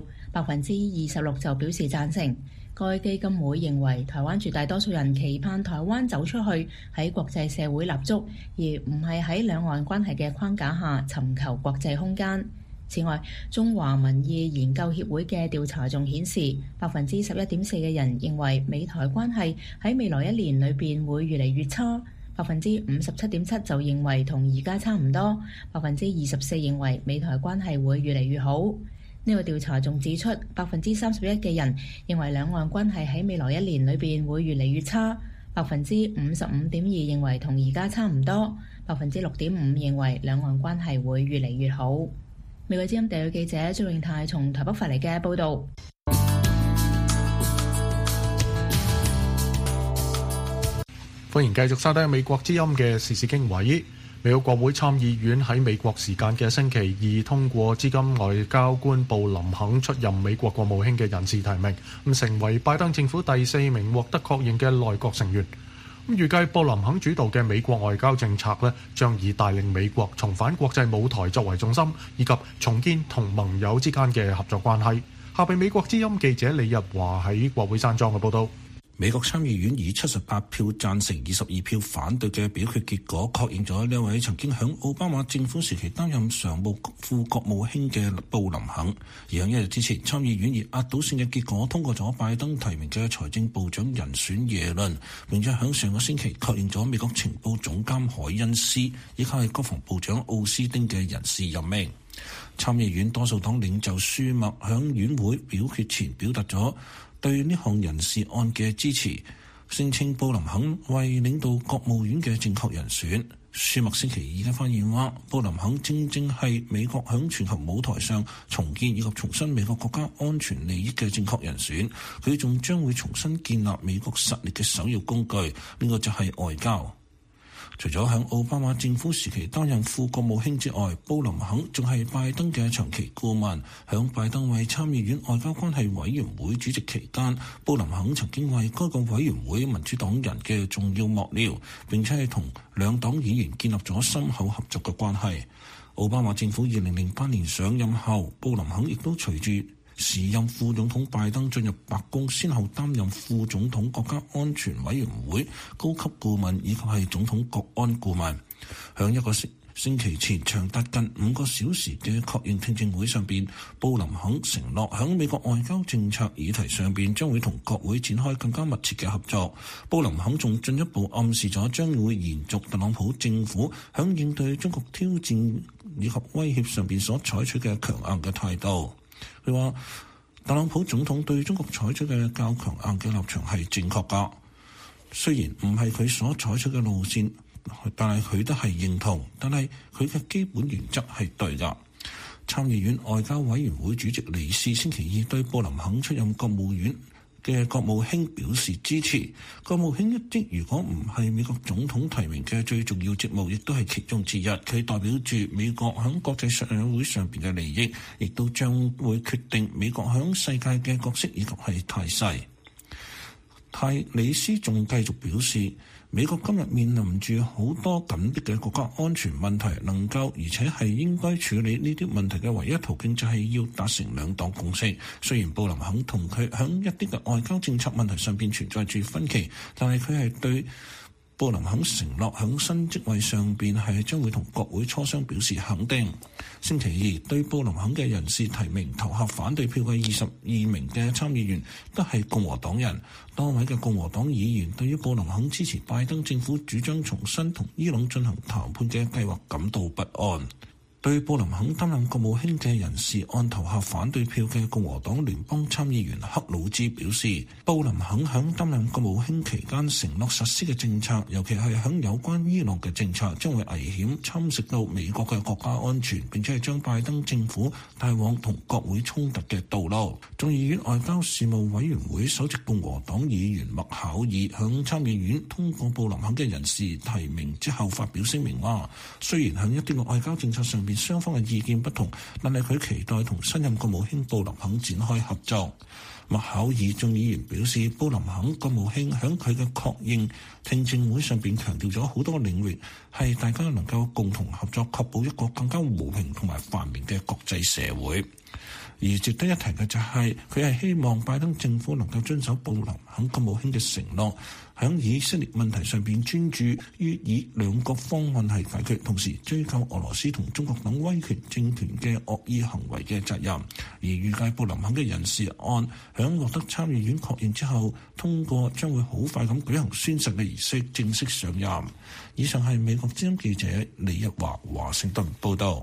[SPEAKER 8] ，26%就表示贊成。該基金會認為，台灣絕大多數人期盼台灣走出去，喺國際社會立足，而唔係喺兩岸關係嘅框架下尋求國際空間。此外，中華民意研究協會嘅調查仲顯示，11.4%嘅人認為美台關係喺未來1年裏邊會越嚟越差，57.7%就認為同而家差唔多，24%認為美台關係會越嚟越好。呢個調查仲指出，31%嘅人認為兩岸關係喺未來1年裏邊會越嚟越差，55.2%認為同而家差唔多，6.5%認為兩岸關係會越嚟越好。美國之音地區記者張永泰從台北發嚟嘅報導。
[SPEAKER 3] 歡迎繼續收聽美國之音嘅時事經緯。美國國會參議院喺美國時間嘅星期二通過至今外交官布林肯出任美國國務卿嘅人事提名，成為拜登政府第4名獲得確認嘅內閣成員。預計布林肯主導嘅美國外交政策將以帶領美國重返國際舞台作為重心，以及重建同盟友之間嘅合作關係。下邊美國之音記者李日華喺國會山莊嘅報導。
[SPEAKER 9] 美國參議院以78票贊成、22票反對嘅表決結果，確認咗呢位曾經響奧巴馬政府時期擔任常務副國務卿嘅布林肯。而喺1日之前，參議院以壓倒性嘅結果通過咗拜登提名嘅財政部長人選耶倫，並且響上個星期確認咗美國情報總監海恩斯以及係國防部長奧斯汀嘅人事任命。參議院多數黨領袖舒默響院會表決前表達咗對呢項人事案嘅支持，聲稱布林肯為領導國務院嘅正確人選。 舒默星期二嘅發言話，布林肯正正係美國響全球舞台上重建以及重申美國國家安全利益嘅正確人選，佢仲將會重新建立美國實力嘅首要工具，呢個就係外交。除咗喺奧巴馬政府時期擔任副國務卿之外，布林肯仲係拜登嘅長期顧問。響拜登為參議院外交關係委員會主席期間，布林肯曾經為該個委員會民主黨人嘅重要幕僚，並且係同兩黨議員建立咗深厚合作嘅關係。奧巴馬政府2008年上任後，布林肯亦都隨住時任副總統拜登進入白宮，先後擔任副總統國家安全委員會高級顧問以及係總統國安顧問。響一個星期前長達近5個小時嘅確認聽證會上邊，布林肯承諾響美國外交政策議題上邊將會同國會展開更加密切嘅合作。布林肯仲進一步暗示咗將會延續特朗普政府響應對中國挑戰以及威脅上邊所採取嘅強硬嘅態度。佢話特朗普總統對中國採取嘅較強硬嘅立場係正確㗎，雖然唔係佢所採取嘅路線，但係佢都係認同，但係佢嘅基本原則係對㗎。參議院外交委員會主席李斯星期二對布林肯出任國務院嘅國務卿表示支持。國務卿一職如果唔係美國總統提名嘅最重要職務，亦都係其中之一。佢代表住美國喺國際社會上邊嘅利益，亦都將會決定美國喺世界嘅角色以及係態勢。李斯仲繼續表示，美國今日面臨住好多緊迫嘅國家安全問題，能夠而且係應該處理呢啲問題嘅唯一途徑就係要達成兩黨共識。雖然布林肯同佢喺一啲嘅外交政策問題上邊存在住分歧，但係佢係對布林肯承諾喺新職位上邊係將會同國會磋商表示肯定。星期二對布林肯嘅人事提名投下反對票嘅22名嘅參議員都係共和黨人。多位嘅共和黨議員對於布林肯支持拜登政府主張重新同伊朗進行談判嘅計劃感到不安。對布林肯擔任國務卿嘅人士按投下反對票嘅共和黨聯邦參議員克魯茲表示，布林肯響擔任國務卿期間承諾實施嘅政策，尤其係響有關伊朗嘅政策，將會危險侵蝕到美國嘅國家安全，並且係將拜登政府帶往同國會衝突嘅道路。眾議院外交事務委員會首席共和黨議員麥考爾響參議院通過布林肯嘅人事提名之後發表聲明話，雖然響一啲嘅外交政策上邊雙方嘅意見不同，但係佢期待同新任國務卿布林肯展開合作。麥考爾眾議員表示，布林肯國務卿響佢嘅確認聽證會上邊強調咗好多領域係大家能夠共同合作，確保一個更加和平同埋繁榮嘅國際社會。而值得一提嘅就係，佢係希望拜登政府能夠遵守布林肯國務卿嘅承諾，喺以色列問題上邊專注於以兩國方案係解決，同時追究俄羅斯同中國等威權政權嘅惡意行為嘅責任。而預計布林肯嘅人事案喺獲得參議院確認之後通過，將會好快咁舉行宣誓嘅儀式，正式上任。以上係美國之音記者李日華華盛頓報道。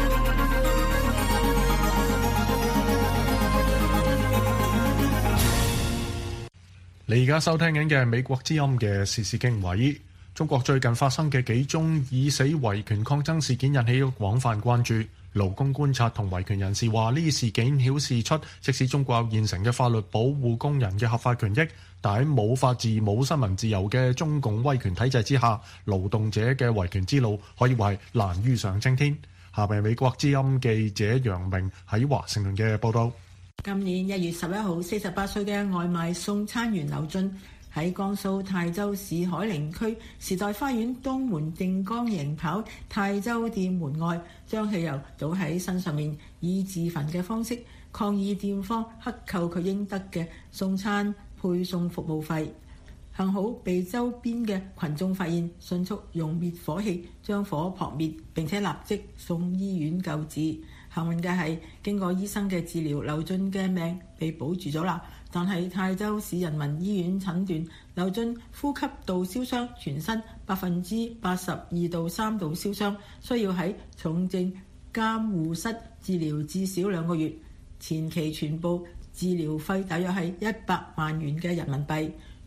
[SPEAKER 3] 你而家收聽緊嘅美國之音嘅時事經緯。中國最近發生嘅幾宗以死維權抗爭事件引起廣泛關注。勞工觀察同維權人士話，呢事件顯示出，即使中國有現成嘅法律保護工人嘅合法權益，但喺冇法治、冇新聞自由嘅中共威權體制之下，勞動者嘅維權之路可以話係難於上青天。下面美國之音記者楊明喺華盛頓嘅報道。
[SPEAKER 11] 今年1月11號，48歲嘅外賣送餐員劉俊喺江蘇泰州市海寧區時代花園東門定江迎跑泰州店門外，將汽油倒喺身上面，以自焚嘅方式抗議店方克扣佢應得嘅送餐配送服務費。幸好被周邊嘅群眾發現，迅速用滅火器將火撲滅，並且立即送醫院救治。幸運嘅係，經過醫生嘅治療，劉俊嘅命被保住咗啦。但係泰州市人民醫院診斷，劉俊呼吸道燒傷，全身82%到3度燒傷，需要喺重症監護室治療至少2個月。前期全部治療費大約係100萬元嘅人民幣。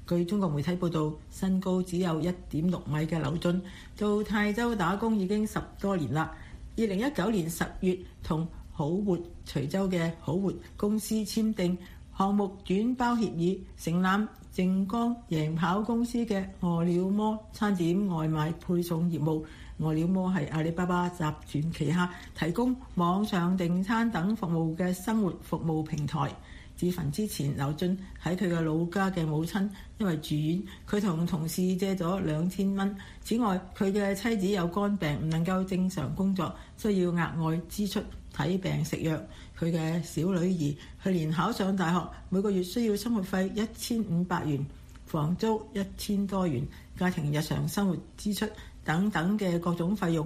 [SPEAKER 11] 據中國媒體報道，身高只有1.6米嘅劉俊到泰州打工已經10多年啦。2019年10月同好活徐州嘅好活公司簽訂項目轉包協議，成立靖江贏跑公司嘅餓了麼餐點外賣配送業務。餓了麼係阿里巴巴集團旗下提供網上訂餐等服務嘅生活服務平台。自焚之前，劉俊喺佢嘅老家嘅母親因為住院，佢同同事借咗2000蚊。此外，佢嘅妻子有肝病，唔能夠正常工作，需要額外支出睇病食藥。佢嘅小女兒去年考上大學，每個月需要生活費1500元，房租1000多元，家庭日常生活支出等等嘅各種費用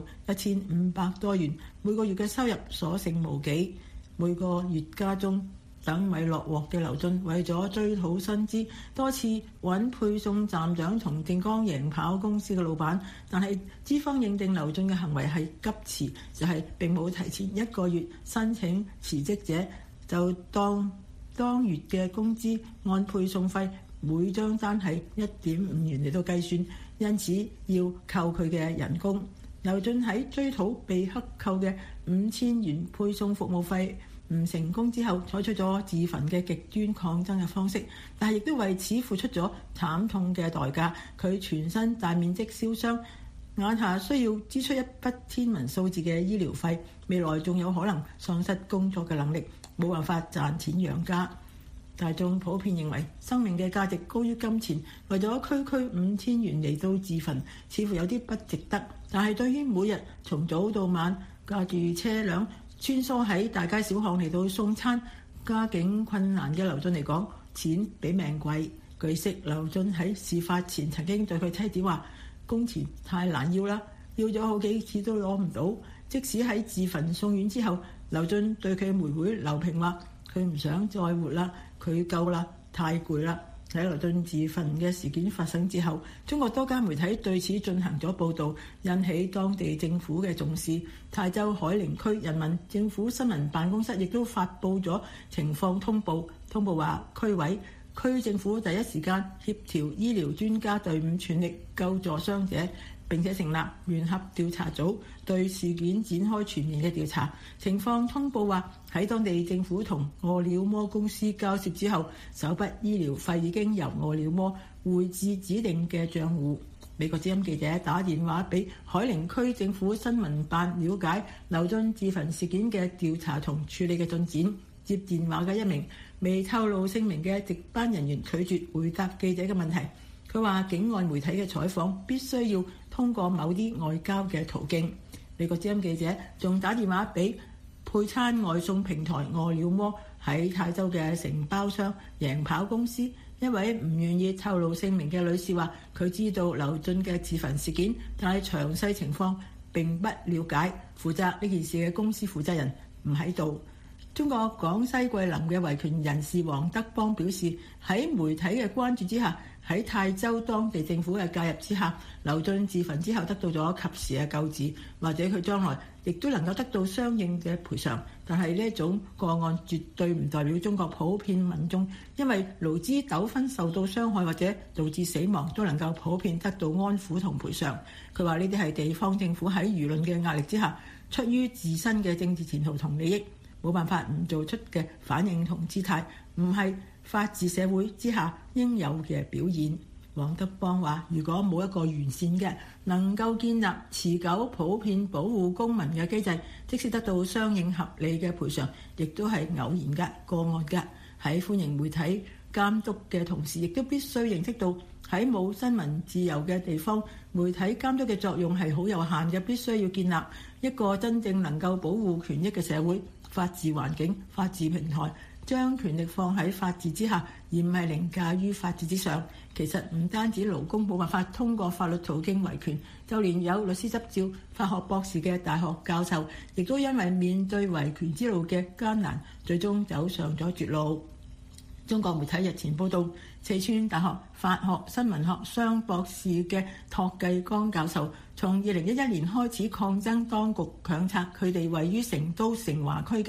[SPEAKER 11] 1500多元，每個月嘅收入所剩無幾。每個月家中等米落鑊嘅劉俊，為咗追討薪資，多次揾配送站長同靖江贏跑公司嘅老闆，但係資方認定劉俊嘅行為係急辭，就係並冇提前1個月申請辭職者，就當月嘅工資按配送費每張單係1.5元嚟到計算，因此要扣佢嘅人工。劉俊喺追討被克扣嘅5000元配送服務費唔成功之後，採取咗自焚嘅極端抗爭嘅方式，但係亦都為此付出咗慘痛嘅代價。佢全身大面積燒傷，眼下需要支出一筆天文數字嘅醫療費，未來仲有可能喪失工作嘅能力，冇辦法賺錢養家。大眾普遍認為生命嘅價值高於金錢，為咗區5000元嚟到自焚，似乎有啲不值得。但係對於每日從早到晚駕住車輛穿梭喺大街小巷嚟到送餐，家境困難嘅劉俊嚟講，錢比命貴。據悉，劉俊喺事發前曾經對佢妻子話：工錢太難要啦，要咗好幾次都攞唔到。即使喺自焚送院之後，劉俊對佢妹妹劉萍話：佢唔想再活啦，佢夠啦，太攰啦。喺劉俊自焚嘅事件發生之後，中國多家媒體對此進行咗報導，引起當地政府嘅重視。泰州海寧區人民政府新聞辦公室亦都發布咗情況通報話，區委、區政府第一時間協調醫療專家隊伍，全力救助傷者，並且成立聯合調查組，對事件展開全面嘅調查。情況通報話，喺當地政府同餓了麼公司交涉之後，首筆醫療費已經由餓了麼匯至指定嘅帳戶。美國之音記者打電話俾海寧區政府新聞辦了解劉俊自焚事件嘅調查同處理嘅進展。接電話嘅一名未透露姓名嘅值班人員拒絕回答記者嘅問題。佢話境外媒體嘅採訪必須要通過某啲外交嘅途徑。美國之音記者仲打電話俾配餐外送平台餓了麼喺泰州嘅承包商贏跑公司，一位唔願意透露姓名嘅女士話：佢知道劉俊嘅自焚事件，但係詳細情況並不了解。負責呢件事嘅公司負責人唔喺度。中國廣西桂林嘅維權人士黃德邦表示，喺媒體嘅關注之下，喺泰州當地政府嘅介入之下，劉俊自焚之後得到咗及時嘅救治，或者佢將來亦都能夠得到相應嘅賠償。但係呢一種個案絕對唔代表中國普遍民眾因為勞資糾紛受到傷害或者導致死亡都能夠普遍得到安撫同賠償。佢話呢啲係地方政府喺輿論嘅壓力之下，出於自身嘅政治前途同利益，冇辦法唔做出嘅反應同姿態，唔係法治社會之下應有嘅表現。黃德邦話：如果冇一個完善嘅能夠建立持久普遍保護公民嘅機制，即使得到相應合理嘅賠償，亦都係偶然嘅個案嘅。喺歡迎媒體監督嘅同時，亦都必須認識到喺冇新聞自由嘅地方，媒體監督嘅作用係好有限嘅，必須要建立一個真正能夠保護權益嘅社會。法治環境、法治平台，將權力放喺法治之下，而唔係凌駕於法治之上。其實唔單止勞工冇辦法通過法律途徑維權，就連有律師執照、法學博士嘅大學教授，亦都因為面對維權之路嘅艱難，最終走上咗絕路。中國媒體日前報道，四川大學法學新聞學雙博士嘅托繼剛教授，從2011年開始抗爭當局強拆佢哋位於成都成華區嘅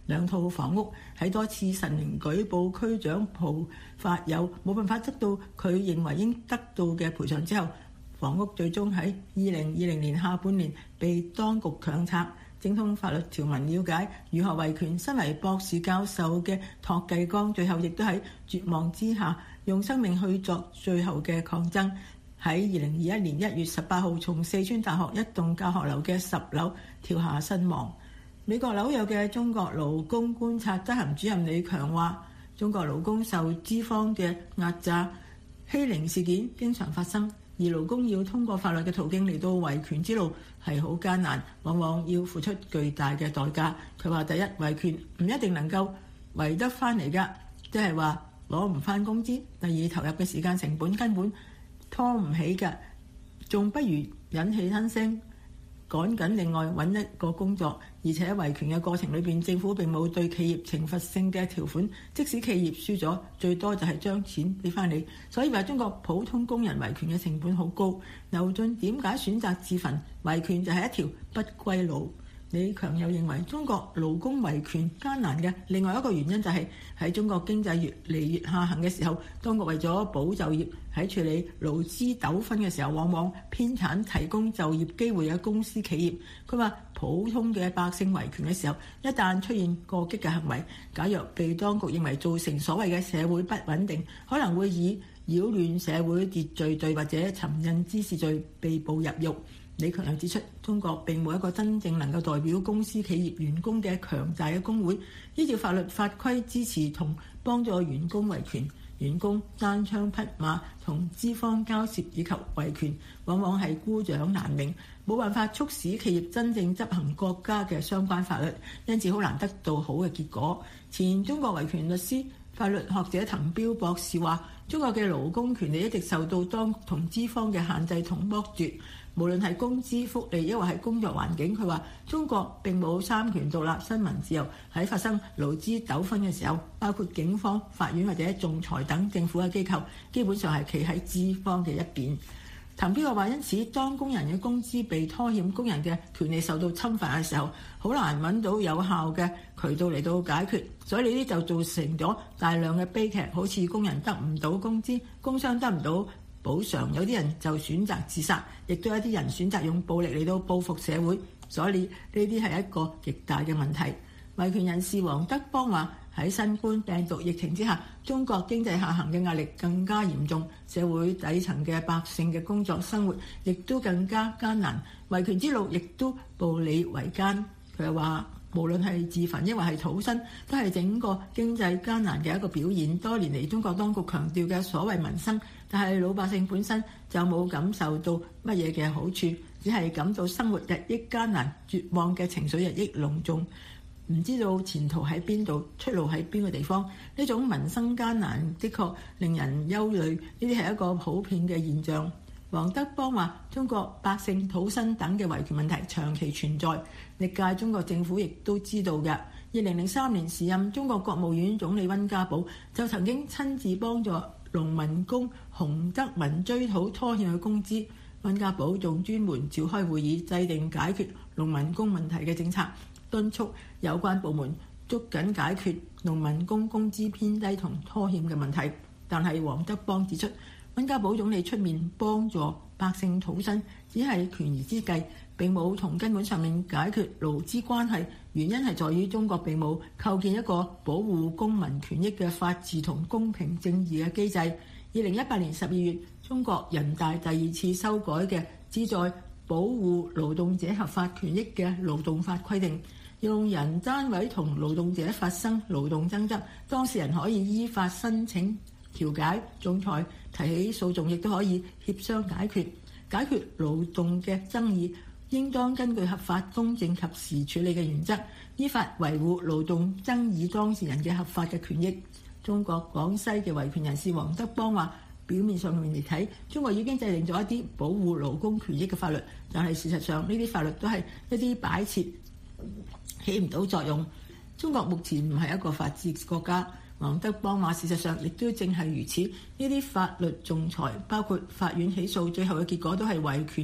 [SPEAKER 11] 兩套房屋，喺多次晨年舉報區長蒲發有冇辦法得到佢認為應得到嘅賠償之後，房屋最終喺2020年下半年被當局強拆。精通法律條文，了解如何維權，身為博士教授嘅托繼剛最後亦都喺絕望之下用生命去作最後嘅抗爭。喺2021年1月18號從四川大學一棟教學樓嘅10樓跳下身亡。美國紐約嘅中國勞工觀察執行主任李強話，中國勞工受資方嘅壓榨欺凌事件經常發生，而勞工要通過法律嘅途徑嚟到維權之路係好艱難，往往要付出巨大嘅代價。佢話：第一，維權唔一定能夠維得翻嚟㗎，即係話攞唔翻工資；第二，投入嘅時間成本根本拖唔起㗎，仲不如忍氣吞聲，趕緊另外揾一個工作。而且維權嘅過程裏邊，政府並冇對企業懲罰性嘅條款，即使企業輸咗，最多就係將錢俾翻你。所以話中國普通工人維權嘅成本好高。牛津點解選擇自焚？維權就係一條不歸路。李強又認為中國勞工維權艱難嘅另外一個原因就係喺中國經濟越嚟越下行嘅時候，當局為咗保就業，喺處理勞資糾紛嘅時候，往往偏袒提供就業機會嘅公司企業。佢話普通嘅百姓維權嘅時候，一旦出現過激嘅行為，假若被當局認為造成所謂嘅社會不穩定，可能會以擾亂社會秩序罪或者尋釁滋事罪被捕入獄。李強又指出，中國並冇一個真正能夠代表公司企業員工嘅強大嘅工會，依照法律法規支持同幫助員工維權。員工單槍匹馬同資方交涉以及維權，往往係孤掌難鳴，冇辦法促使企業真正執行國家嘅相關法律，因此好難得到好嘅結果。前中國維權律師、法律學者滕彪博士話，中國嘅勞工權利一直受到當局同資方嘅限制同剝奪，無論係工資福利，抑或係工作環境。佢話中國並冇三權獨立、新聞自由。喺發生勞資糾紛嘅時候，包括警方、法院或者仲裁等政府嘅機構，基本上係企喺資方嘅一邊。滕彪又話，因此當工人嘅工資被拖欠，工人嘅權利受到侵犯嘅時候，好難揾到有效嘅渠道嚟到解決，所以呢啲就造成咗大量嘅悲劇，好似工人得唔到工資，工傷得唔到補償，有啲人就選擇自殺，亦都有啲人選擇用暴力嚟到報復社會，所以呢啲係一個極大嘅問題。維權人士黃德邦話，喺新冠病毒疫情之下，中國經濟下行嘅壓力更加嚴重，社會底層嘅百姓嘅工作生活亦都更加艱難，維權之路亦都步履維艱。佢又話，無論係自焚抑或係討薪，都係整個經濟艱難嘅一個表現。多年嚟，中國當局強調嘅所謂民生，但係老百姓本身就冇感受到乜嘢嘅好處，只係感到生活日益艱難，絕望嘅情緒日益濃重，唔知道前途喺邊度，出路喺邊個地方。呢種民生艱難的確令人憂慮，呢啲係一個普遍嘅現象。黃德邦話，中國百姓討薪等嘅維權問題長期存在，歷屆中國政府亦都知道嘅。2003年時任中國國務院總理溫家寶就曾經親自幫助農民工洪德民追討拖欠嘅工資。溫家寶仲專門召開會議，制定解決農民工問題嘅政策，敦促有關部門捉緊解決農民工工資偏低同拖欠嘅問題。但係黃德邦指出，溫家寶總理出面幫助百姓討薪，只係權宜之計，並冇從根本上面解決勞資關係。原因係在於中國並冇構建一個保護公民權益嘅法治同公平正義嘅機制。2018年12月，中國人大第二次修改嘅旨在保護勞動者合法權益嘅勞動法規定，用人單位同勞動者發生勞動爭執，當事人可以依法申請調解、仲裁、提起訴訟，亦都可以協商解決勞動嘅爭議，應當根據合法、公正及時處理嘅原則，依法維護勞動爭議當事人嘅合法嘅權益。中國廣西嘅維權人士黃德邦話，表面上面嚟睇，中國已經制定咗一啲保護勞工權益嘅法律，但係事實上呢啲法律都係一啲擺設，起唔到作用。中國目前唔係一個法治國家。黃德邦話，事實上亦都正係如此，呢啲法律仲裁包括法院起訴，最後嘅結果都係維權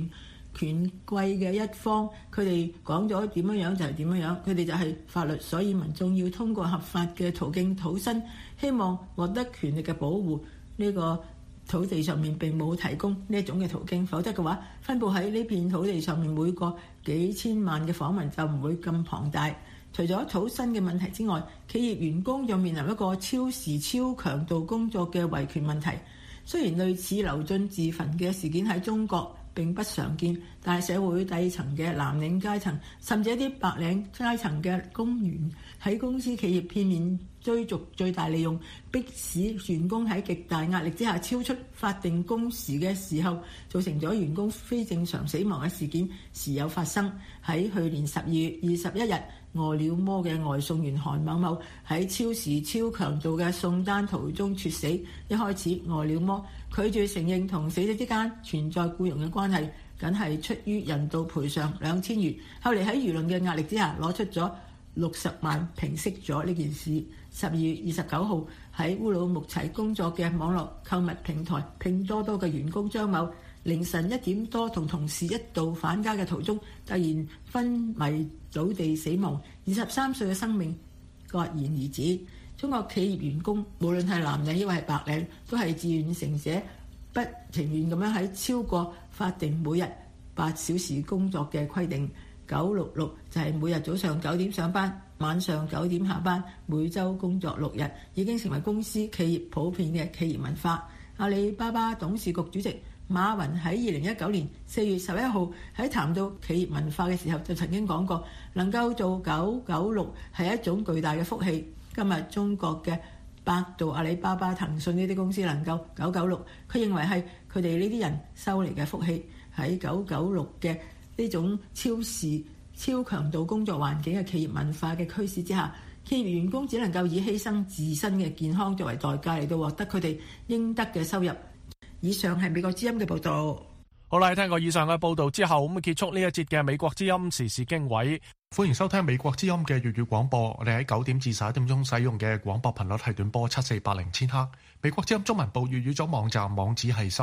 [SPEAKER 11] 權貴嘅一方，佢哋講咗點樣就係點樣，佢哋就係法律，所以民眾要通過合法嘅途徑討薪，希望獲得權力嘅保護。呢個土地上面並冇提供呢一種嘅途徑，否則嘅話，分佈喺呢片土地上面每個幾千萬嘅訪民就唔會咁龐大。除咗討薪嘅問題之外，企業員工又面臨一個超時超強度工作嘅維權問題。雖然類似劉俊自焚嘅事件喺中國並不常見，但係社會底層嘅藍領階層，甚至一啲白領階層嘅工員喺公司企業片面追逐最大利用，迫使員工喺極大壓力之下超出法定工時嘅時候，造成咗員工非正常死亡嘅事件時有發生。喺去年12月21日，餓了麼嘅外送員韓某某喺超時超強度嘅送單途中猝死。一開始餓了麼拒絕承認同死者之間存在僱傭嘅關係，僅係出於人道賠償2000元。後嚟喺輿論嘅壓力之下，攞出咗60萬平息咗呢件事。12月29號喺烏魯木齊工作嘅網絡購物平台拼多多嘅員工張某，凌晨1點多同同事一道返家嘅途中，突然昏迷倒地死亡，23歲嘅生命戛然而止。中國企業員工無論係藍領抑或係白領，都係自願成者，不情願咁樣喺超過法定每日8小時工作嘅規定。966就係每日早上9點上班，晚上9點下班，每週工作6日，已經成為公司企業普遍嘅企業文化。阿里巴巴董事局主席馬雲喺2019年4月11號喺談到企業文化嘅時候，就曾經講過，能夠做996係一種巨大嘅福氣。今日中國嘅百度、阿里巴巴、騰訊呢啲公司能夠996，佢認為係佢哋呢啲人收嚟嘅福氣。喺996嘅呢種超時超強度工作環境嘅企業文化嘅驅使之下，企業員工只能夠以犧牲自身嘅健康作為代價嚟到獲得佢哋應得嘅收入。以上係美國之音嘅報導。
[SPEAKER 1] 好啦，聽過以上嘅報導之後，咁結束呢一節嘅美國之音時事經緯。
[SPEAKER 3] 歡迎收聽美國之音嘅粵語廣播。我哋喺9點至11點鐘使用嘅廣播頻率係短波7480千赫。美國之音中文部粵語組網站網址係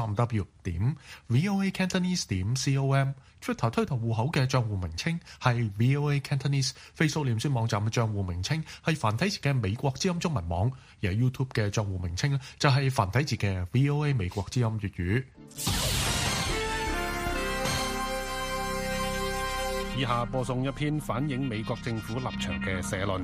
[SPEAKER 3] 3w.voacantonese.com。Twitter 推特戶口嘅帳戶名稱係 VOA Cantonese。Facebook 臉書網站嘅帳戶名稱係繁體字嘅美國之音中文網。而 YouTube 嘅帳戶名稱就係繁體字嘅 VOA 美國之音粵語。
[SPEAKER 12] 以下播送一篇反映美國政府立場嘅社論。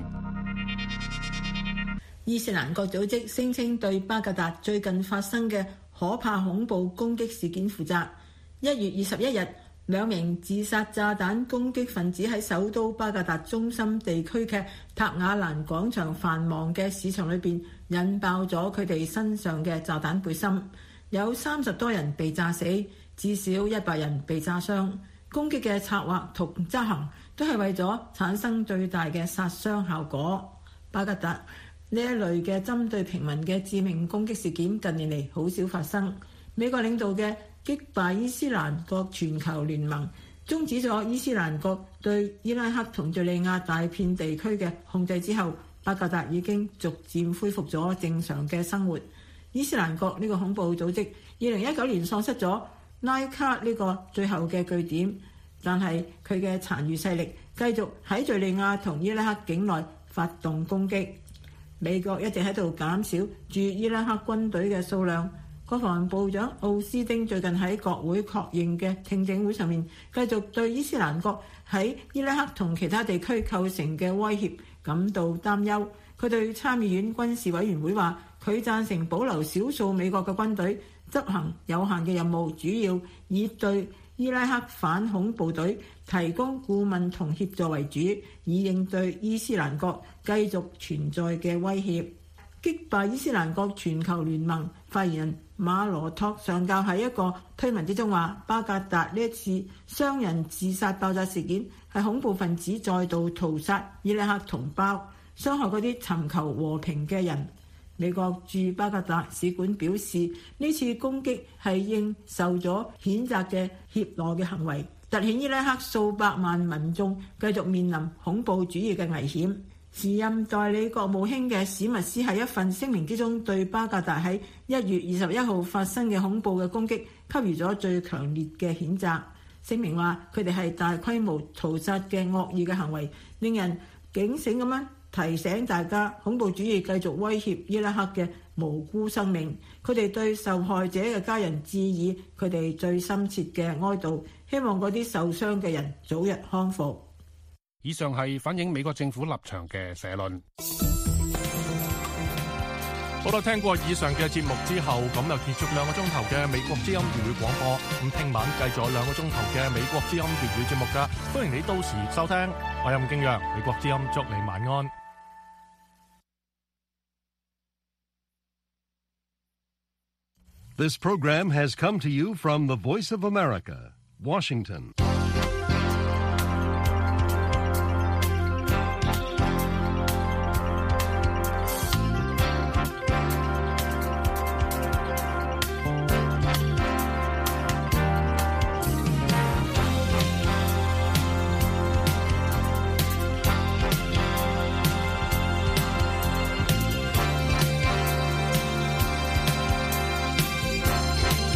[SPEAKER 11] 伊斯蘭國組織聲稱對巴格達最近發生嘅可怕恐怖攻擊事件負責。1月21日，2名自殺炸彈攻擊分子喺首都巴格達中心地區嘅塔瓦蘭廣場繁忙嘅市場裏邊引爆咗佢哋身上嘅炸彈背心，有30多人被炸死，至少100人被炸傷。攻擊嘅策劃同執行都係為咗產生最大嘅殺傷效果。巴格達呢一類嘅針對平民嘅致命攻擊事件近年嚟好少發生。美國領導嘅擊敗伊斯蘭國全球聯盟終止咗伊斯蘭國對伊拉克同敘利亞大片地區嘅控制之後，巴格達已經逐漸恢復咗正常嘅生活。伊斯蘭國呢個恐怖組織2019年喪失咗拉卡呢個最後嘅據點，但係佢嘅殘餘勢力繼續喺敘利亞同伊拉克境內發動攻擊。美國一直喺度減少駐伊拉克軍隊嘅數量。國防部長奧斯丁最近喺國會確認嘅聽證會上面，繼續對伊斯蘭國喺伊拉克同其他地區構成嘅威脅感到擔憂。佢對參議院軍事委員會話，佢贊成保留少數美國嘅軍隊執行有限嘅任務，主要以對伊拉克反恐部隊提供顧問同協助為主，以應對伊斯蘭國繼續存在嘅威脅。擊敗伊斯蘭國全球聯盟發言人馬羅托上校喺一個推文之中話，巴格達呢一次傷人自殺爆炸事件係恐怖分子再度屠殺伊拉克同胞，傷害嗰啲尋求和平嘅人。美國駐巴格達使館表示，呢次攻擊係應受咗譴責嘅怯懦嘅行為，凸顯伊拉克數百萬民眾繼續面臨恐怖主義嘅危險。時任代理國務卿嘅史密斯喺一份聲明之中，對巴格達喺1月21號發生嘅恐怖嘅攻擊給予咗最強烈嘅譴責。 聲明話佢哋係大規模屠殺嘅惡意嘅行為，令人警醒咁樣提醒大家，恐怖主義繼續威脅伊拉克嘅無辜生命。佢哋對受害者嘅家人致以佢哋最深切嘅哀悼，希望嗰啲受傷嘅人早日康復。
[SPEAKER 12] 以上係反映美國政府立場嘅社論。
[SPEAKER 1] 好啦，聽過以上嘅節目之後，咁就結束2個鐘頭嘅美國之音粵語廣播。咁聽晚繼續2個鐘頭嘅美國之音粵語節目㗎，歡迎你到時收聽。我係吳敬陽，美國之音祝你晚安。
[SPEAKER 13] This program has come to you from the Voice of America, Washington.